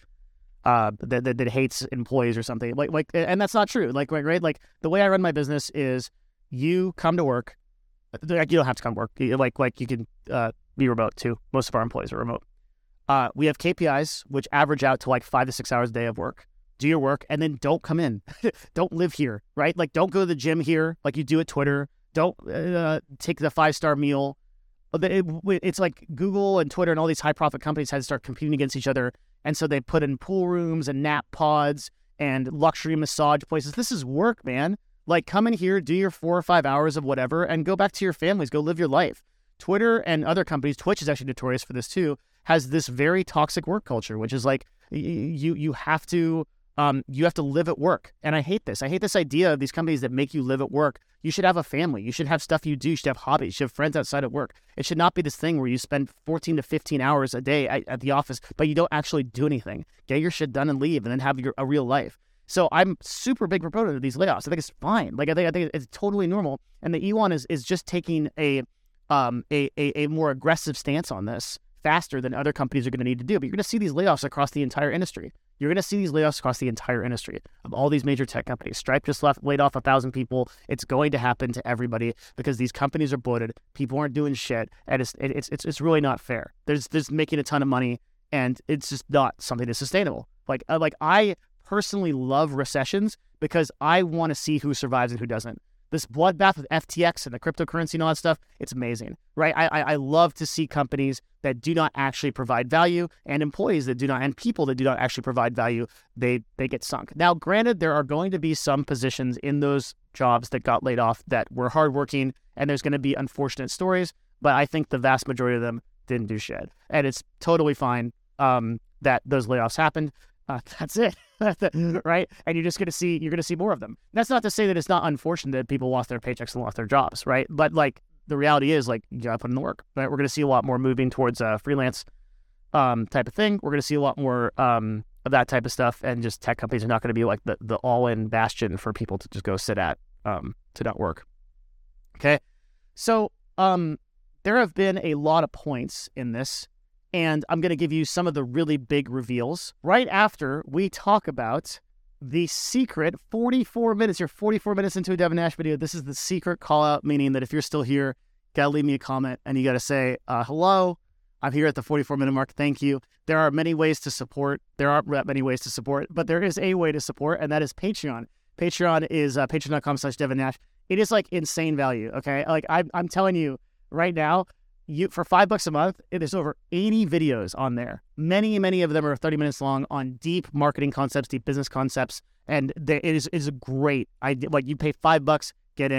hates employees or something. And that's not true. Like, right? Like, the way I run my business is, you come to work. Like, you don't have to come to work. Like you can be remote too. Most of our employees are remote. We have KPIs which average out to like 5 to 6 hours a day of work. Do your work, and then don't come in. Don't live here, right? Like, don't go to the gym here like you do at Twitter. Don't take the 5-star meal. It's like Google and Twitter and all these high-profit companies had to start competing against each other, and so they put in pool rooms and nap pods and luxury massage places. This is work, man. Like, come in here, do your 4 or 5 hours of whatever, and go back to your families. Go live your life. Twitter and other companies, Twitch is actually notorious for this too, has this very toxic work culture, which is like, you have to live at work. And I hate this. I hate this idea of these companies that make you live at work. You should have a family. You should have stuff you do. You should have hobbies. You should have friends outside of work. It should not be this thing where you spend 14 to 15 hours a day at the office, but you don't actually do anything. Get your shit done and leave, and then have a real life. So I'm super big proponent of these layoffs. I think it's fine. Like, I think it's totally normal. And the Elon is just taking a more aggressive stance on this faster than other companies are going to need to do. But you're going to see these layoffs across the entire industry. You're going to see these layoffs across the entire industry of all these major tech companies. Stripe just laid off 1,000 people. It's going to happen to everybody because these companies are bloated. People aren't doing shit, and it's really not fair. There's making a ton of money, and it's just not something that's sustainable. Like I personally love recessions because I want to see who survives and who doesn't. This bloodbath with FTX and the cryptocurrency and all that stuff, it's amazing, right? I love to see companies that do not actually provide value, and employees that do not, and people that do not actually provide value, they get sunk. Now, granted, there are going to be some positions in those jobs that got laid off that were hardworking, and there's going to be unfortunate stories, but I think the vast majority of them didn't do shit. And it's totally fine that those layoffs happened. That's it, right? And you're going to see more of them. That's not to say that it's not unfortunate that people lost their paychecks and lost their jobs, right? But like, the reality is, like, you got to put in the work, right? We're going to see a lot more moving towards freelance type of thing. We're going to see a lot more of that type of stuff, and just tech companies are not going to be like the all-in bastion for people to just go sit at to not work. Okay, so there have been a lot of points in this, and I'm going to give you some of the really big reveals right after we talk about the secret 44 minutes. You're 44 minutes into a Devin Nash video. This is the secret call out, meaning that if you're still here, got to leave me a comment, and you got to say, hello, I'm here at the 44-minute mark. Thank you. There are many ways to support. There aren't that many ways to support, but there is a way to support, and that is Patreon. Patreon is patreon.com/Devin Nash. It is like insane value, okay? Like, I'm telling you right now, for $5 a month, there's over 80 videos on there. Many of them are 30 minutes long on deep marketing concepts, deep business concepts, and it is a great idea. Like, you pay $5, get in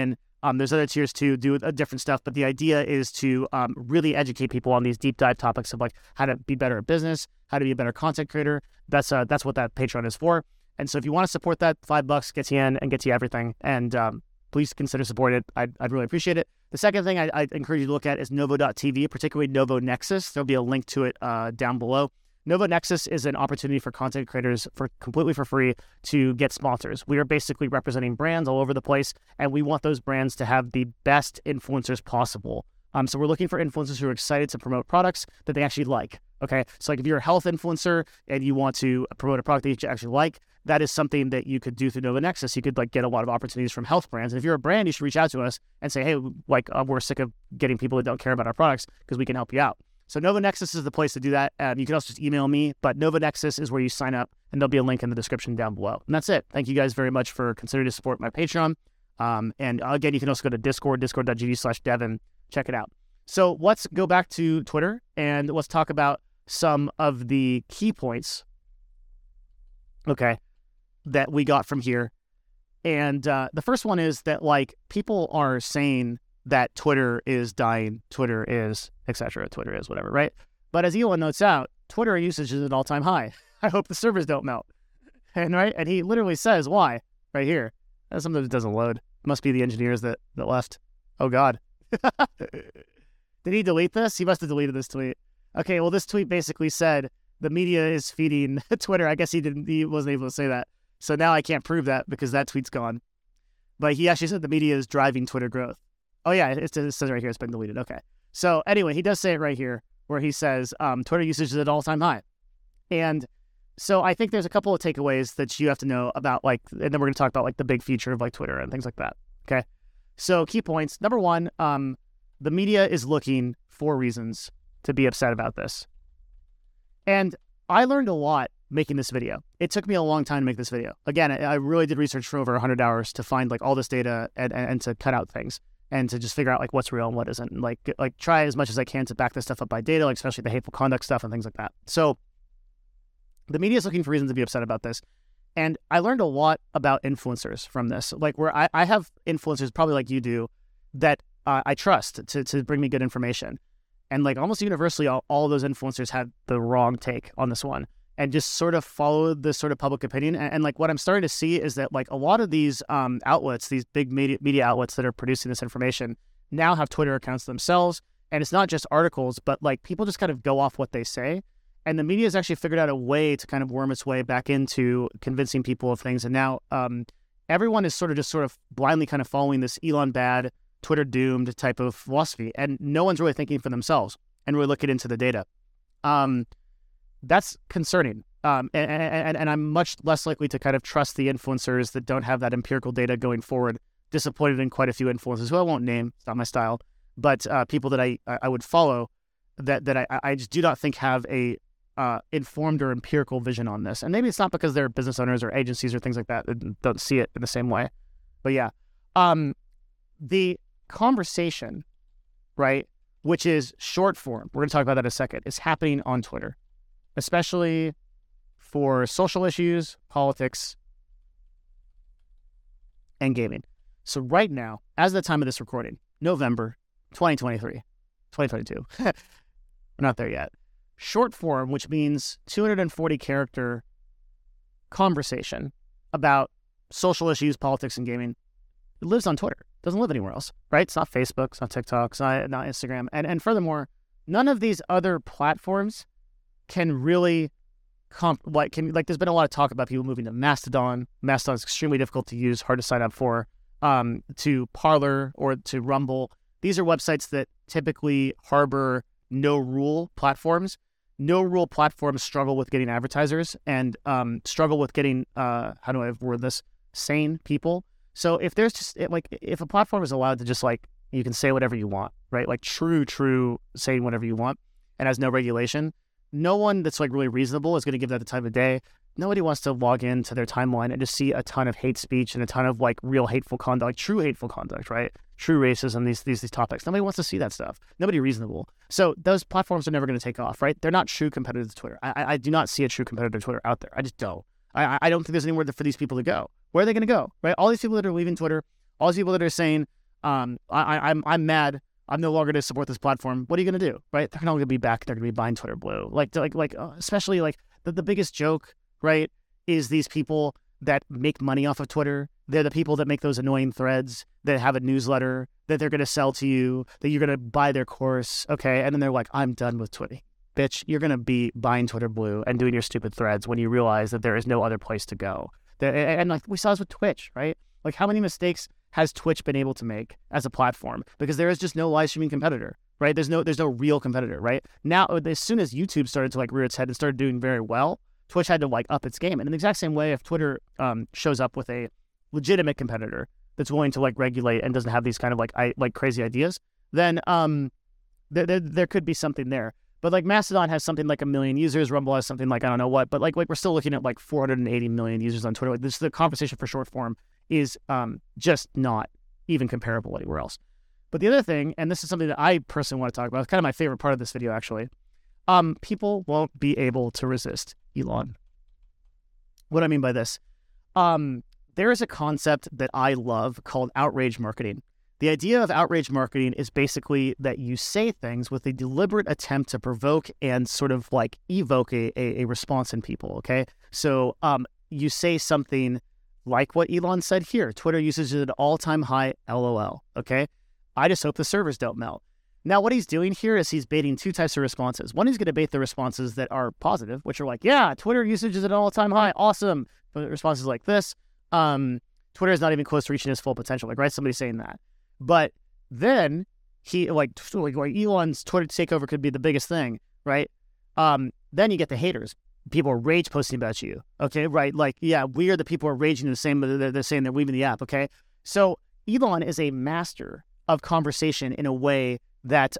There's other tiers too, do different stuff, but the idea is to really educate people on these deep dive topics of like how to be better at business, how to be a better content creator. That's what that Patreon is for. And so if you want to support that, $5 gets you in and gets you everything. And please consider supporting it. I'd really appreciate it. The second thing I'd encourage you to look at is Novo.tv, particularly Novo Nexus. There'll be a link to it down below. Novo Nexus is an opportunity for content creators completely for free to get sponsors. We are basically representing brands all over the place, and we want those brands to have the best influencers possible. So we're looking for influencers who are excited to promote products that they actually like. Okay, so like if you're a health influencer and you want to promote a product that you actually like, that is something that you could do through Novo Nexus. You could like get a lot of opportunities from health brands. And if you're a brand, you should reach out to us and say, hey, like we're sick of getting people that don't care about our products because we can help you out. So Novo Nexus is the place to do that. You can also just email me, but Novo Nexus is where you sign up, and there'll be a link in the description down below. And that's it. Thank you guys very much for considering to support my Patreon. And again, you can also go to discord.gg/Devin. Check it out. So let's go back to Twitter and let's talk about some of the key points, okay, that we got from here. And the first one is that like people are saying that Twitter is dying, Twitter is, etc., Twitter is whatever, right? But as Elon notes out, Twitter usage is at an all-time high. I hope the servers don't melt. And right, and he literally says why right here. Sometimes it doesn't load. It must be the engineers that left. Oh God. Did he delete this? He must have deleted this tweet. Okay, well, this tweet basically said the media is feeding Twitter. I guess he wasn't able to say that. So now I can't prove that because that tweet's gone. But he actually said the media is driving Twitter growth. Oh yeah, it says right here it's been deleted. Okay. So anyway, he does say it right here where he says Twitter usage is at all-time high. And so I think there's a couple of takeaways that you have to know about, like, and then we're going to talk about like the big feature of like Twitter and things like that. Okay. So key points. Number one, the media is looking for reasons to be upset about this. And I learned a lot making this video. It took me a long time to make this video. Again, I really did research for over 100 hours to find like all this data and to cut out things and to just figure out like what's real and what isn't. And like try as much as I can to back this stuff up by data, like especially the hateful conduct stuff and things like that. So the media is looking for reasons to be upset about this. And I learned a lot about influencers from this, like where I have influencers probably like you do that I trust to bring me good information. And like almost universally, all of those influencers had the wrong take on this one and just sort of followed this sort of public opinion. And like what I'm starting to see is that like a lot of these outlets, these big media outlets that are producing this information now have Twitter accounts themselves. And it's not just articles, but like people just kind of go off what they say. And the media has actually figured out a way to kind of worm its way back into convincing people of things. And now everyone is sort of blindly kind of following this Elon bad, Twitter doomed type of philosophy. And no one's really thinking for themselves and really looking into the data. That's concerning. And I'm much less likely to kind of trust the influencers that don't have that empirical data going forward. Disappointed in quite a few influencers who I won't name. It's not my style. But people that I would follow that I just do not think have a informed or empirical vision on this. And maybe it's not because they're business owners or agencies or things like that don't see it in the same way. But yeah, the conversation, right, which is short form, we're going to talk about that in a second, is happening on Twitter, especially for social issues, politics, and gaming. So right now, as of the time of this recording, November 2023, 2022, we're not there yet. Short form, which means 240 character conversation about social issues, politics, and gaming, it lives on Twitter. It doesn't live anywhere else, right? It's not Facebook, it's not TikTok, it's not Instagram. And furthermore, none of these other platforms can really there's been a lot of talk about people moving to Mastodon. Mastodon is extremely difficult to use, hard to sign up for, to Parler or to Rumble. These are websites that typically harbor no-rule platforms. No-rule platforms struggle with getting advertisers and struggle with getting, how do I word this, sane people. So if there's just, if a platform is allowed to just like, you can say whatever you want, right? Like true saying whatever you want and has no regulation, no one that's like really reasonable is going to give that the time of day. Nobody wants to log into their timeline and just see a ton of hate speech and a ton of like real hateful conduct, like true hateful conduct, right? True racism, these topics. Nobody wants to see that stuff. Nobody reasonable. So those platforms are never going to take off, right? They're not true competitors to Twitter. I do not see a true competitor to Twitter out there. I just don't. I don't think there's anywhere for these people to go. Where are they going to go, right? All these people that are leaving Twitter, all these people that are saying, I'm mad. I'm no longer to support this platform. What are you going to do, right? They're not going to be back. They're going to be buying Twitter Blue. Especially like the biggest joke, right, is these people that make money off of Twitter. They're the people that make those annoying threads, that have a newsletter that they're going to sell to you, that you're going to buy their course, okay? And then they're like, I'm done with Twitter. Bitch, you're going to be buying Twitter Blue and doing your stupid threads when you realize that there is no other place to go. And like we saw this with Twitch, right? Like how many mistakes has Twitch been able to make as a platform? Because there is just no live streaming competitor, right? There's no real competitor, right? Now, as soon as YouTube started to like rear its head and started doing very well, Twitch had to like up its game. And in the exact same way, if Twitter shows up with a legitimate competitor that's willing to like regulate and doesn't have these kind of like crazy ideas, then there could be something there. But like Mastodon has something like 1 million users, Rumble has something like I don't know what, but like we're still looking at like 480 million users on Twitter. Like the conversation for short form is just not even comparable anywhere else. But the other thing, and this is something that I personally want to talk about, it's kind of my favorite part of this video actually, people won't be able to resist Elon. What do I mean by this? There is a concept that I love called outrage marketing. The idea of outrage marketing is basically that you say things with a deliberate attempt to provoke and sort of like evoke a response in people, okay? So you say something like what Elon said here. Twitter usage is at an all-time high, LOL, okay? I just hope the servers don't melt. Now, what he's doing here is he's baiting two types of responses. One, he's going to bait the responses that are positive, which are like, yeah, Twitter usage is at an all-time high, awesome. But responses like this, Twitter is not even close to reaching its full potential. Like, right, somebody's saying that. But then he like Elon's Twitter takeover could be the biggest thing, right? Then you get the haters. People are rage posting about you, okay, right? Like, yeah, we are the people who are raging the same, but they're saying they're leaving the app, okay? So Elon is a master of conversation in a way that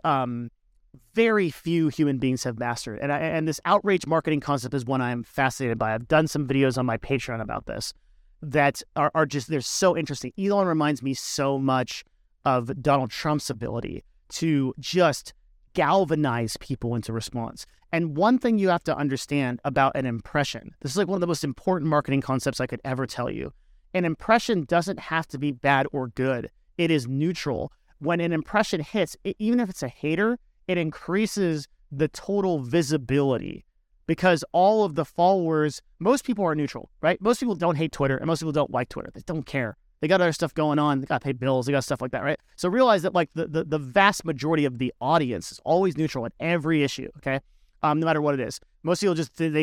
very few human beings have mastered. And this outrage marketing concept is one I'm fascinated by. I've done some videos on my Patreon about this that are just, they're so interesting. Elon reminds me so much of Donald Trump's ability to just galvanize people into response. And one thing you have to understand about an impression, this is like one of the most important marketing concepts I could ever tell you. An impression doesn't have to be bad or good. It is neutral. When an impression hits, even if it's a hater, it increases the total visibility because all of the followers, most people are neutral, right? Most people don't hate Twitter and most people don't like Twitter. They don't care. They got other stuff going on. They got to pay bills. They got stuff like that, right? So realize that like the vast majority of the audience is always neutral at every issue, okay? No matter what it is. Most people just, they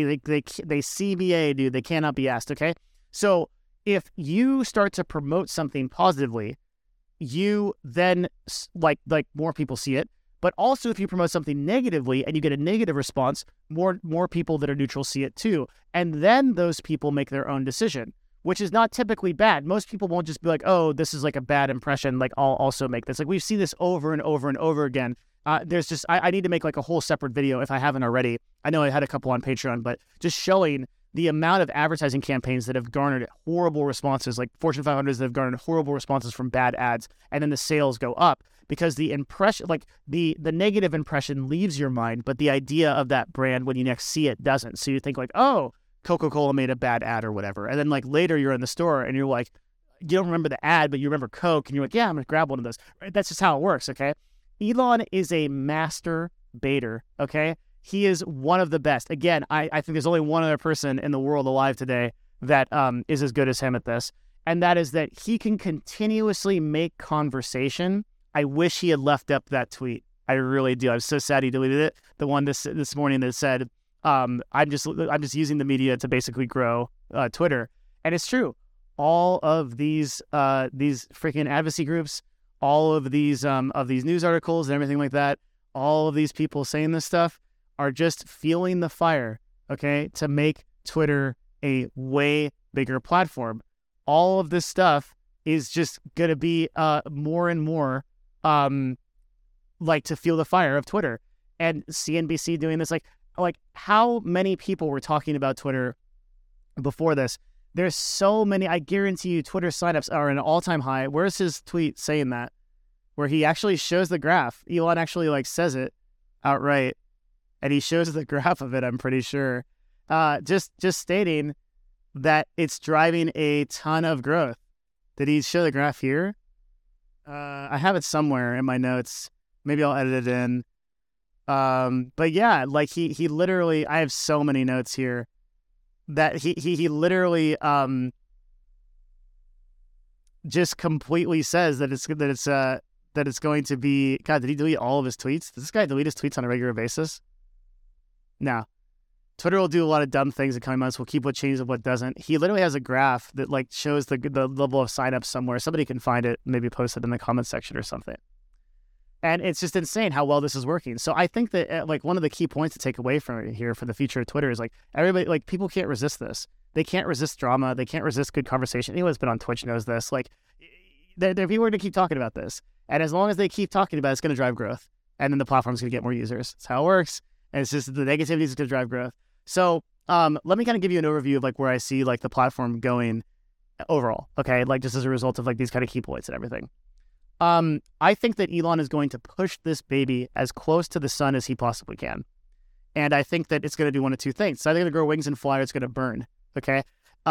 CBA, dude. They cannot be asked, okay? So if you start to promote something positively, you then like more people see it. But also if you promote something negatively and you get a negative response, more people that are neutral see it too. And then those people make their own decision, which is not typically bad. Most people won't just be like, oh, this is like a bad impression, like I'll also make this. Like we've seen this over and over and over again. There's just, I need to make like a whole separate video if I haven't already. I know I had a couple on Patreon, but just showing the amount of advertising campaigns that have garnered horrible responses, like Fortune 500s that have garnered horrible responses from bad ads, and then the sales go up because the impression, like the negative impression leaves your mind, but the idea of that brand when you next see it doesn't. So you think like, oh, Coca-Cola made a bad ad or whatever. And then like later you're in the store and you're like, you don't remember the ad, but you remember Coke and you're like, yeah, I'm going to grab one of those. Right? That's just how it works, okay? Elon is a master baiter, okay? He is one of the best. Again, I think there's only one other person in the world alive today that is as good as him at this. And that is that he can continuously make conversation. I wish he had left up that tweet. I really do. I'm so sad he deleted it. The one this morning that said, I'm just using the media to basically grow Twitter. And it's true. All of these freaking advocacy groups, all of these news articles and everything like that, all of these people saying this stuff are just fueling the fire, okay, to make Twitter a way bigger platform. All of this stuff is just going to be more and more like to fuel the fire of Twitter. And CNBC doing this, like how many people were talking about Twitter before this? There's so many. I guarantee you Twitter signups are at an all-time high. Where's his tweet saying that? Where he actually shows the graph. Elon actually like says it outright. And he shows the graph of it, I'm pretty sure. Just stating that it's driving a ton of growth. Did he show the graph here? I have it somewhere in my notes. Maybe I'll edit it in. But yeah, like he literally, I have so many notes here that he literally just completely says that it's going to be. God, did he delete all of his tweets? Does this guy delete his tweets on a regular basis? No. Twitter will do a lot of dumb things in coming months. We'll keep what changes and what doesn't. He literally has a graph that like shows the level of signups somewhere. Somebody can find it, maybe post it in the comment section or something. And it's just insane how well this is working. So I think that like one of the key points to take away from it here for the future of Twitter is like everybody, like people can't resist this. They can't resist drama. They can't resist good conversation. Anyone who's been on Twitch knows this. Like there are people going to keep talking about this. And as long as they keep talking about it, it's going to drive growth. And then the platform's going to get more users. That's how it works. And it's just the negativity is going to drive growth. So let me kind of give you an overview of like where I see like the platform going overall. Okay, like just as a result of like these kind of key points and everything. I think that Elon is going to push this baby as close to the sun as he possibly can. And I think that it's going to do one of two things. It's either going to grow wings and fly or it's going to burn. Okay.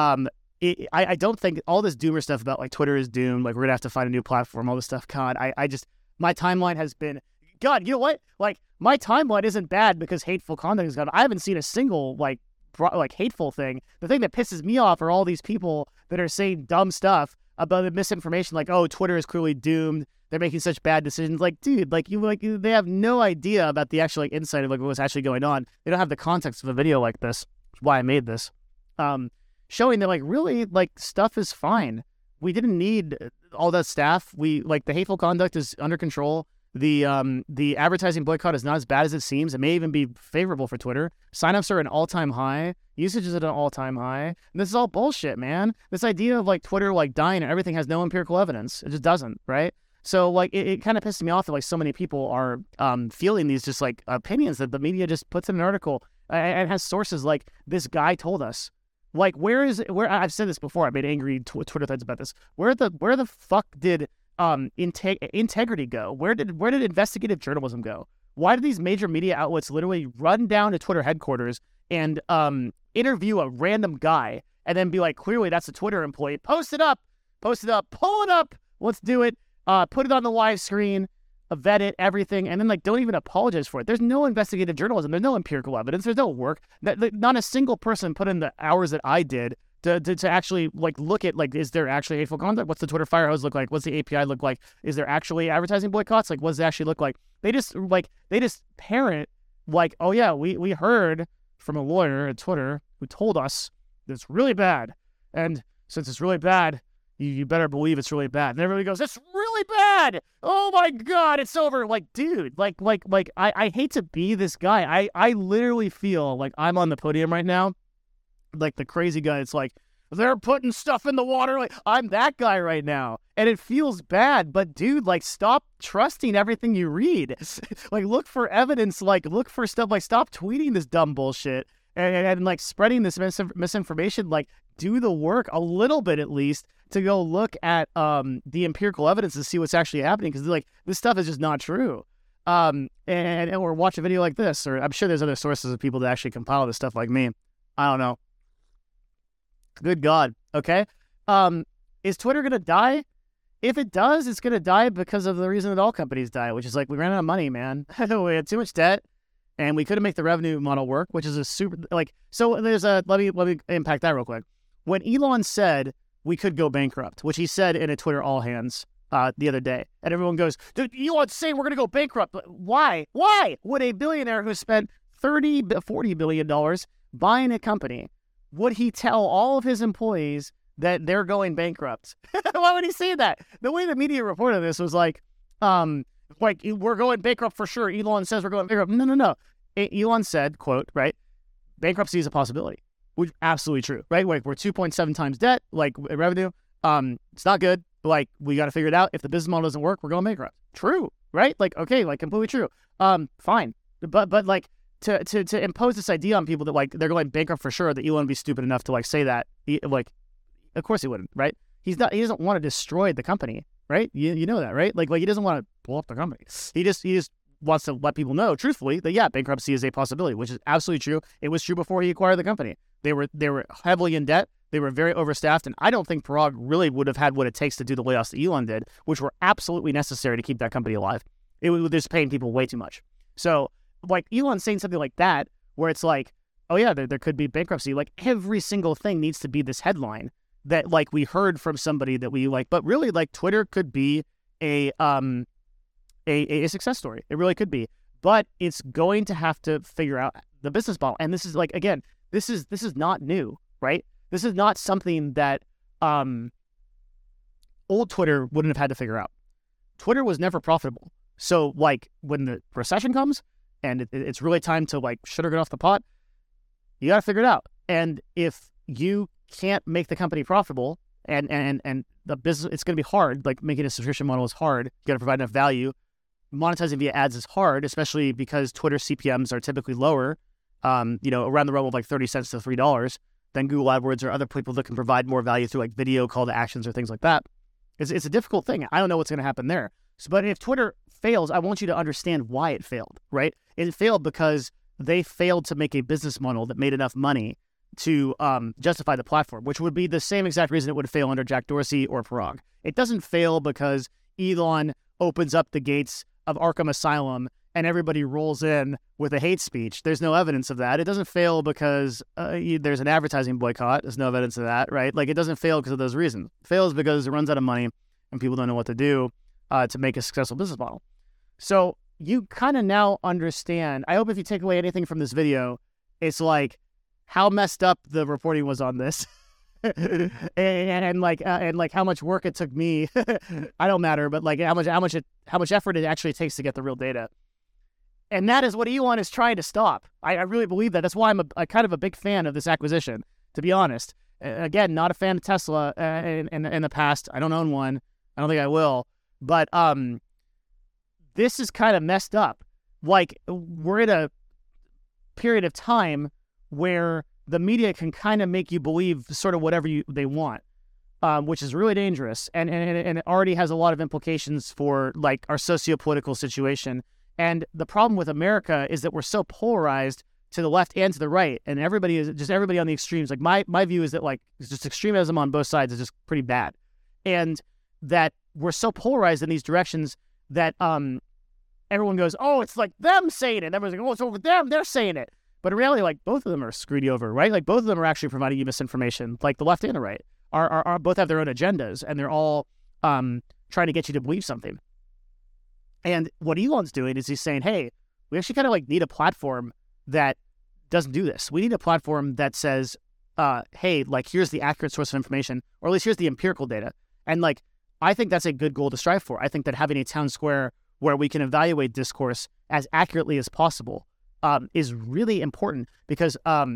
I don't think all this doomer stuff about like Twitter is doomed. Like we're going to have to find a new platform, all this stuff. God, my timeline has been, God, you know what? Like my timeline isn't bad because hateful content is gone. I haven't seen a single like hateful thing. The thing that pisses me off are all these people that are saying dumb stuff about the misinformation, like, oh, Twitter is clearly doomed. They're making such bad decisions. Like, dude, they have no idea about the actual insight of like what's actually going on. They don't have the context of a video like this. That's why I made this, showing that like really like stuff is fine. We didn't need all that staff. We like the hateful conduct is under control. The advertising boycott is not as bad as it seems. It may even be favorable for Twitter. Signups are at an all-time high. Usage is at an all-time high. And this is all bullshit, man. This idea of like Twitter like dying and everything has no empirical evidence. It just doesn't, right? So like it kind of pisses me off that like so many people are feeling these just like opinions that the media just puts in an article and has sources like this guy told us. Like where I've said this before. I made angry Twitter threads about this. Where the fuck did integrity go? Where did investigative journalism go? Why did these major media outlets literally run down to Twitter headquarters and interview a random guy and then be like, clearly that's a Twitter employee. Post it up, pull it up, let's do it, put it on the live screen, vet it, everything, and then like don't even apologize for it. There's no investigative journalism. There's no empirical evidence. There's no work. Not a single person put in the hours that I did to actually like look at like, is there actually hateful content? What's the Twitter fire hose look like? What's the API look like? Is there actually advertising boycotts? Like, what does it actually look like? They just parrot like, oh yeah, we heard from a lawyer at Twitter who told us that it's really bad, and since it's really bad, you better believe it's really bad. And everybody goes, it's really bad. Oh my God, it's over. Like, dude, I hate to be this guy. I literally feel like I'm on the podium right now, like the crazy guy. It's like, they're putting stuff in the water. Like, I'm that guy right now. And it feels bad, but dude, like, stop trusting everything you read. Like, look for evidence, like, look for stuff, like, stop tweeting this dumb bullshit and like, spreading this misinformation. Like, do the work a little bit, at least, to go look at the empirical evidence and see what's actually happening. Because, like, this stuff is just not true. Or watch a video like this, or I'm sure there's other sources of people that actually compile this stuff like me. I don't know. Good God. Okay. Is Twitter going to die? If it does, it's going to die because of the reason that all companies die, which is like, we ran out of money, man. We had too much debt and we couldn't make the revenue model work, which is a super, like, so there's let me impact that real quick. When Elon said we could go bankrupt, which he said in a Twitter all hands the other day, and everyone goes, dude, Elon's saying we're going to go bankrupt. Why would a billionaire who spent $40 billion buying a company, would he tell all of his employees that they're going bankrupt? Why would he say that? The way the media reported this was like we're going bankrupt for sure. Elon says we're going bankrupt. No. Elon said, quote, right, bankruptcy is a possibility, which is absolutely true, right? Like we're 2.7 times debt, like revenue. It's not good. Like we got to figure it out. If the business model doesn't work, we're going bankrupt. True, right? Like, okay, like completely true. Fine. But like, to impose this idea on people that like they're going bankrupt for sure, that Elon would be stupid enough to like say that, like, of course he wouldn't, right? He doesn't want to destroy the company, right? You know that, right? Like he doesn't want to blow up the company. He just wants to let people know truthfully that yeah, bankruptcy is a possibility, which is absolutely true. It was true before he acquired the company. They were heavily in debt. They were very overstaffed, and I don't think Parag really would have had what it takes to do the layoffs that Elon did, which were absolutely necessary to keep that company alive. It was just paying people way too much. So, like, Elon saying something like that, where it's like, oh yeah, there could be bankruptcy. Like, every single thing needs to be this headline that, like, we heard from somebody that we like. But really, like, Twitter could be a success story. It really could be. But it's going to have to figure out the business model. And this is, like, again, this is not new, right? This is not something that old Twitter wouldn't have had to figure out. Twitter was never profitable. So, like, when the recession comes and it's really time to, like, shut or get off the pot, you got to figure it out. And if you can't make the company profitable and the business, it's going to be hard. Like, making a subscription model is hard. You got to provide enough value. Monetizing via ads is hard, especially because Twitter CPMs are typically lower, around the realm of like 30 cents to $3 than Google AdWords or other people that can provide more value through like video call to actions or things like that. It's a difficult thing. I don't know what's going to happen there. But if Twitter fails, I want you to understand why it failed, right? It failed because they failed to make a business model that made enough money to justify the platform, which would be the same exact reason it would fail under Jack Dorsey or Parag. It doesn't fail because Elon opens up the gates of Arkham Asylum and everybody rolls in with a hate speech. There's no evidence of that. It doesn't fail because there's an advertising boycott. There's no evidence of that, right? Like, it doesn't fail because of those reasons. It fails because it runs out of money and people don't know what to do to make a successful business model. So you kind of now understand. I hope if you take away anything from this video, it's like how messed up the reporting was on this. and how much work it took me. I don't matter, but like how much effort it actually takes to get the real data. And that is what Elon is trying to stop. I really believe that. That's why I'm a kind of a big fan of this acquisition, to be honest. Again, not a fan of Tesla in the past. I don't own one. I don't think I will. But this is kind of messed up. Like, we're in a period of time where the media can kind of make you believe sort of whatever they want, which is really dangerous. And it already has a lot of implications for like our socio-political situation. And the problem with America is that we're so polarized to the left and to the right, and everybody on the extremes. Like my view is that like just extremism on both sides is just pretty bad, and that we're so polarized in these directions that everyone goes, oh, it's like them saying it. And everyone's like, oh, it's over them. They're saying it. But in reality, like both of them are screwed you over, right? Like both of them are actually providing you misinformation. Like the left and the right are both have their own agendas, and they're all trying to get you to believe something. And what Elon's doing is he's saying, hey, we actually kind of like need a platform that doesn't do this. We need a platform that says, hey, like here's the accurate source of information, or at least here's the empirical data. And like, I think that's a good goal to strive for. I think that having a town square where we can evaluate discourse as accurately as possible is really important, because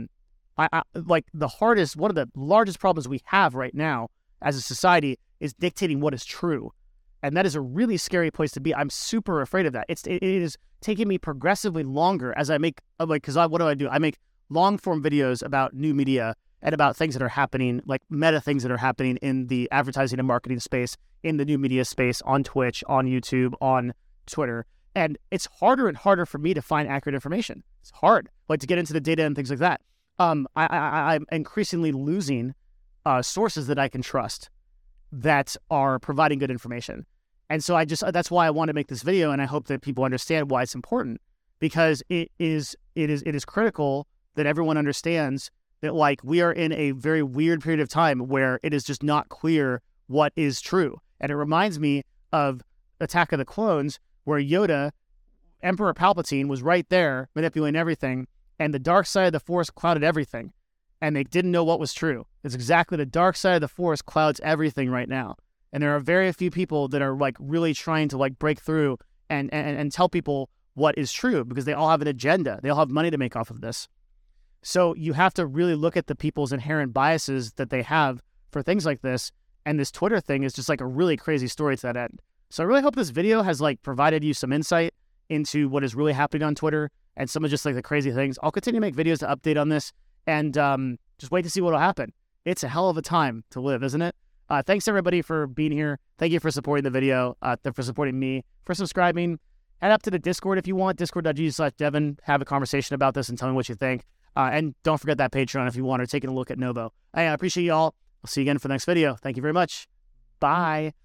I like one of the largest problems we have right now as a society is dictating what is true. And that is a really scary place to be. I'm super afraid of that. It is taking me progressively longer as I make, because what do? I make long form videos about new media and about things that are happening, like meta things that are happening in the advertising and marketing space, in the new media space, on Twitch, on YouTube, on Twitter. And it's harder and harder for me to find accurate information. It's hard, like to get into the data and things like that. I'm increasingly losing sources that I can trust that are providing good information. And so that's why I want to make this video, and I hope that people understand why it's important, because it is critical that everyone understands that like we are in a very weird period of time where it is just not clear what is true. And it reminds me of Attack of the Clones, where Yoda, Emperor Palpatine, was right there manipulating everything, and the dark side of the Force clouded everything, and they didn't know what was true. It's exactly the dark side of the Force clouds everything right now. And there are very few people that are like really trying to like break through and tell people what is true, because they all have an agenda. They all have money to make off of this. So you have to really look at the people's inherent biases that they have for things like this. And this Twitter thing is just like a really crazy story to that end. So I really hope this video has like provided you some insight into what is really happening on Twitter and some of just like the crazy things. I'll continue to make videos to update on this, and just wait to see what will happen. It's a hell of a time to live, isn't it? Thanks everybody for being here. Thank you for supporting the video, for supporting me, for subscribing. Head up to the Discord if you want, discord.gg/Devin. Have a conversation about this and tell me what you think. And don't forget that Patreon if you want, or taking a look at Novo. I appreciate you all. I'll see you again for the next video. Thank you very much. Bye.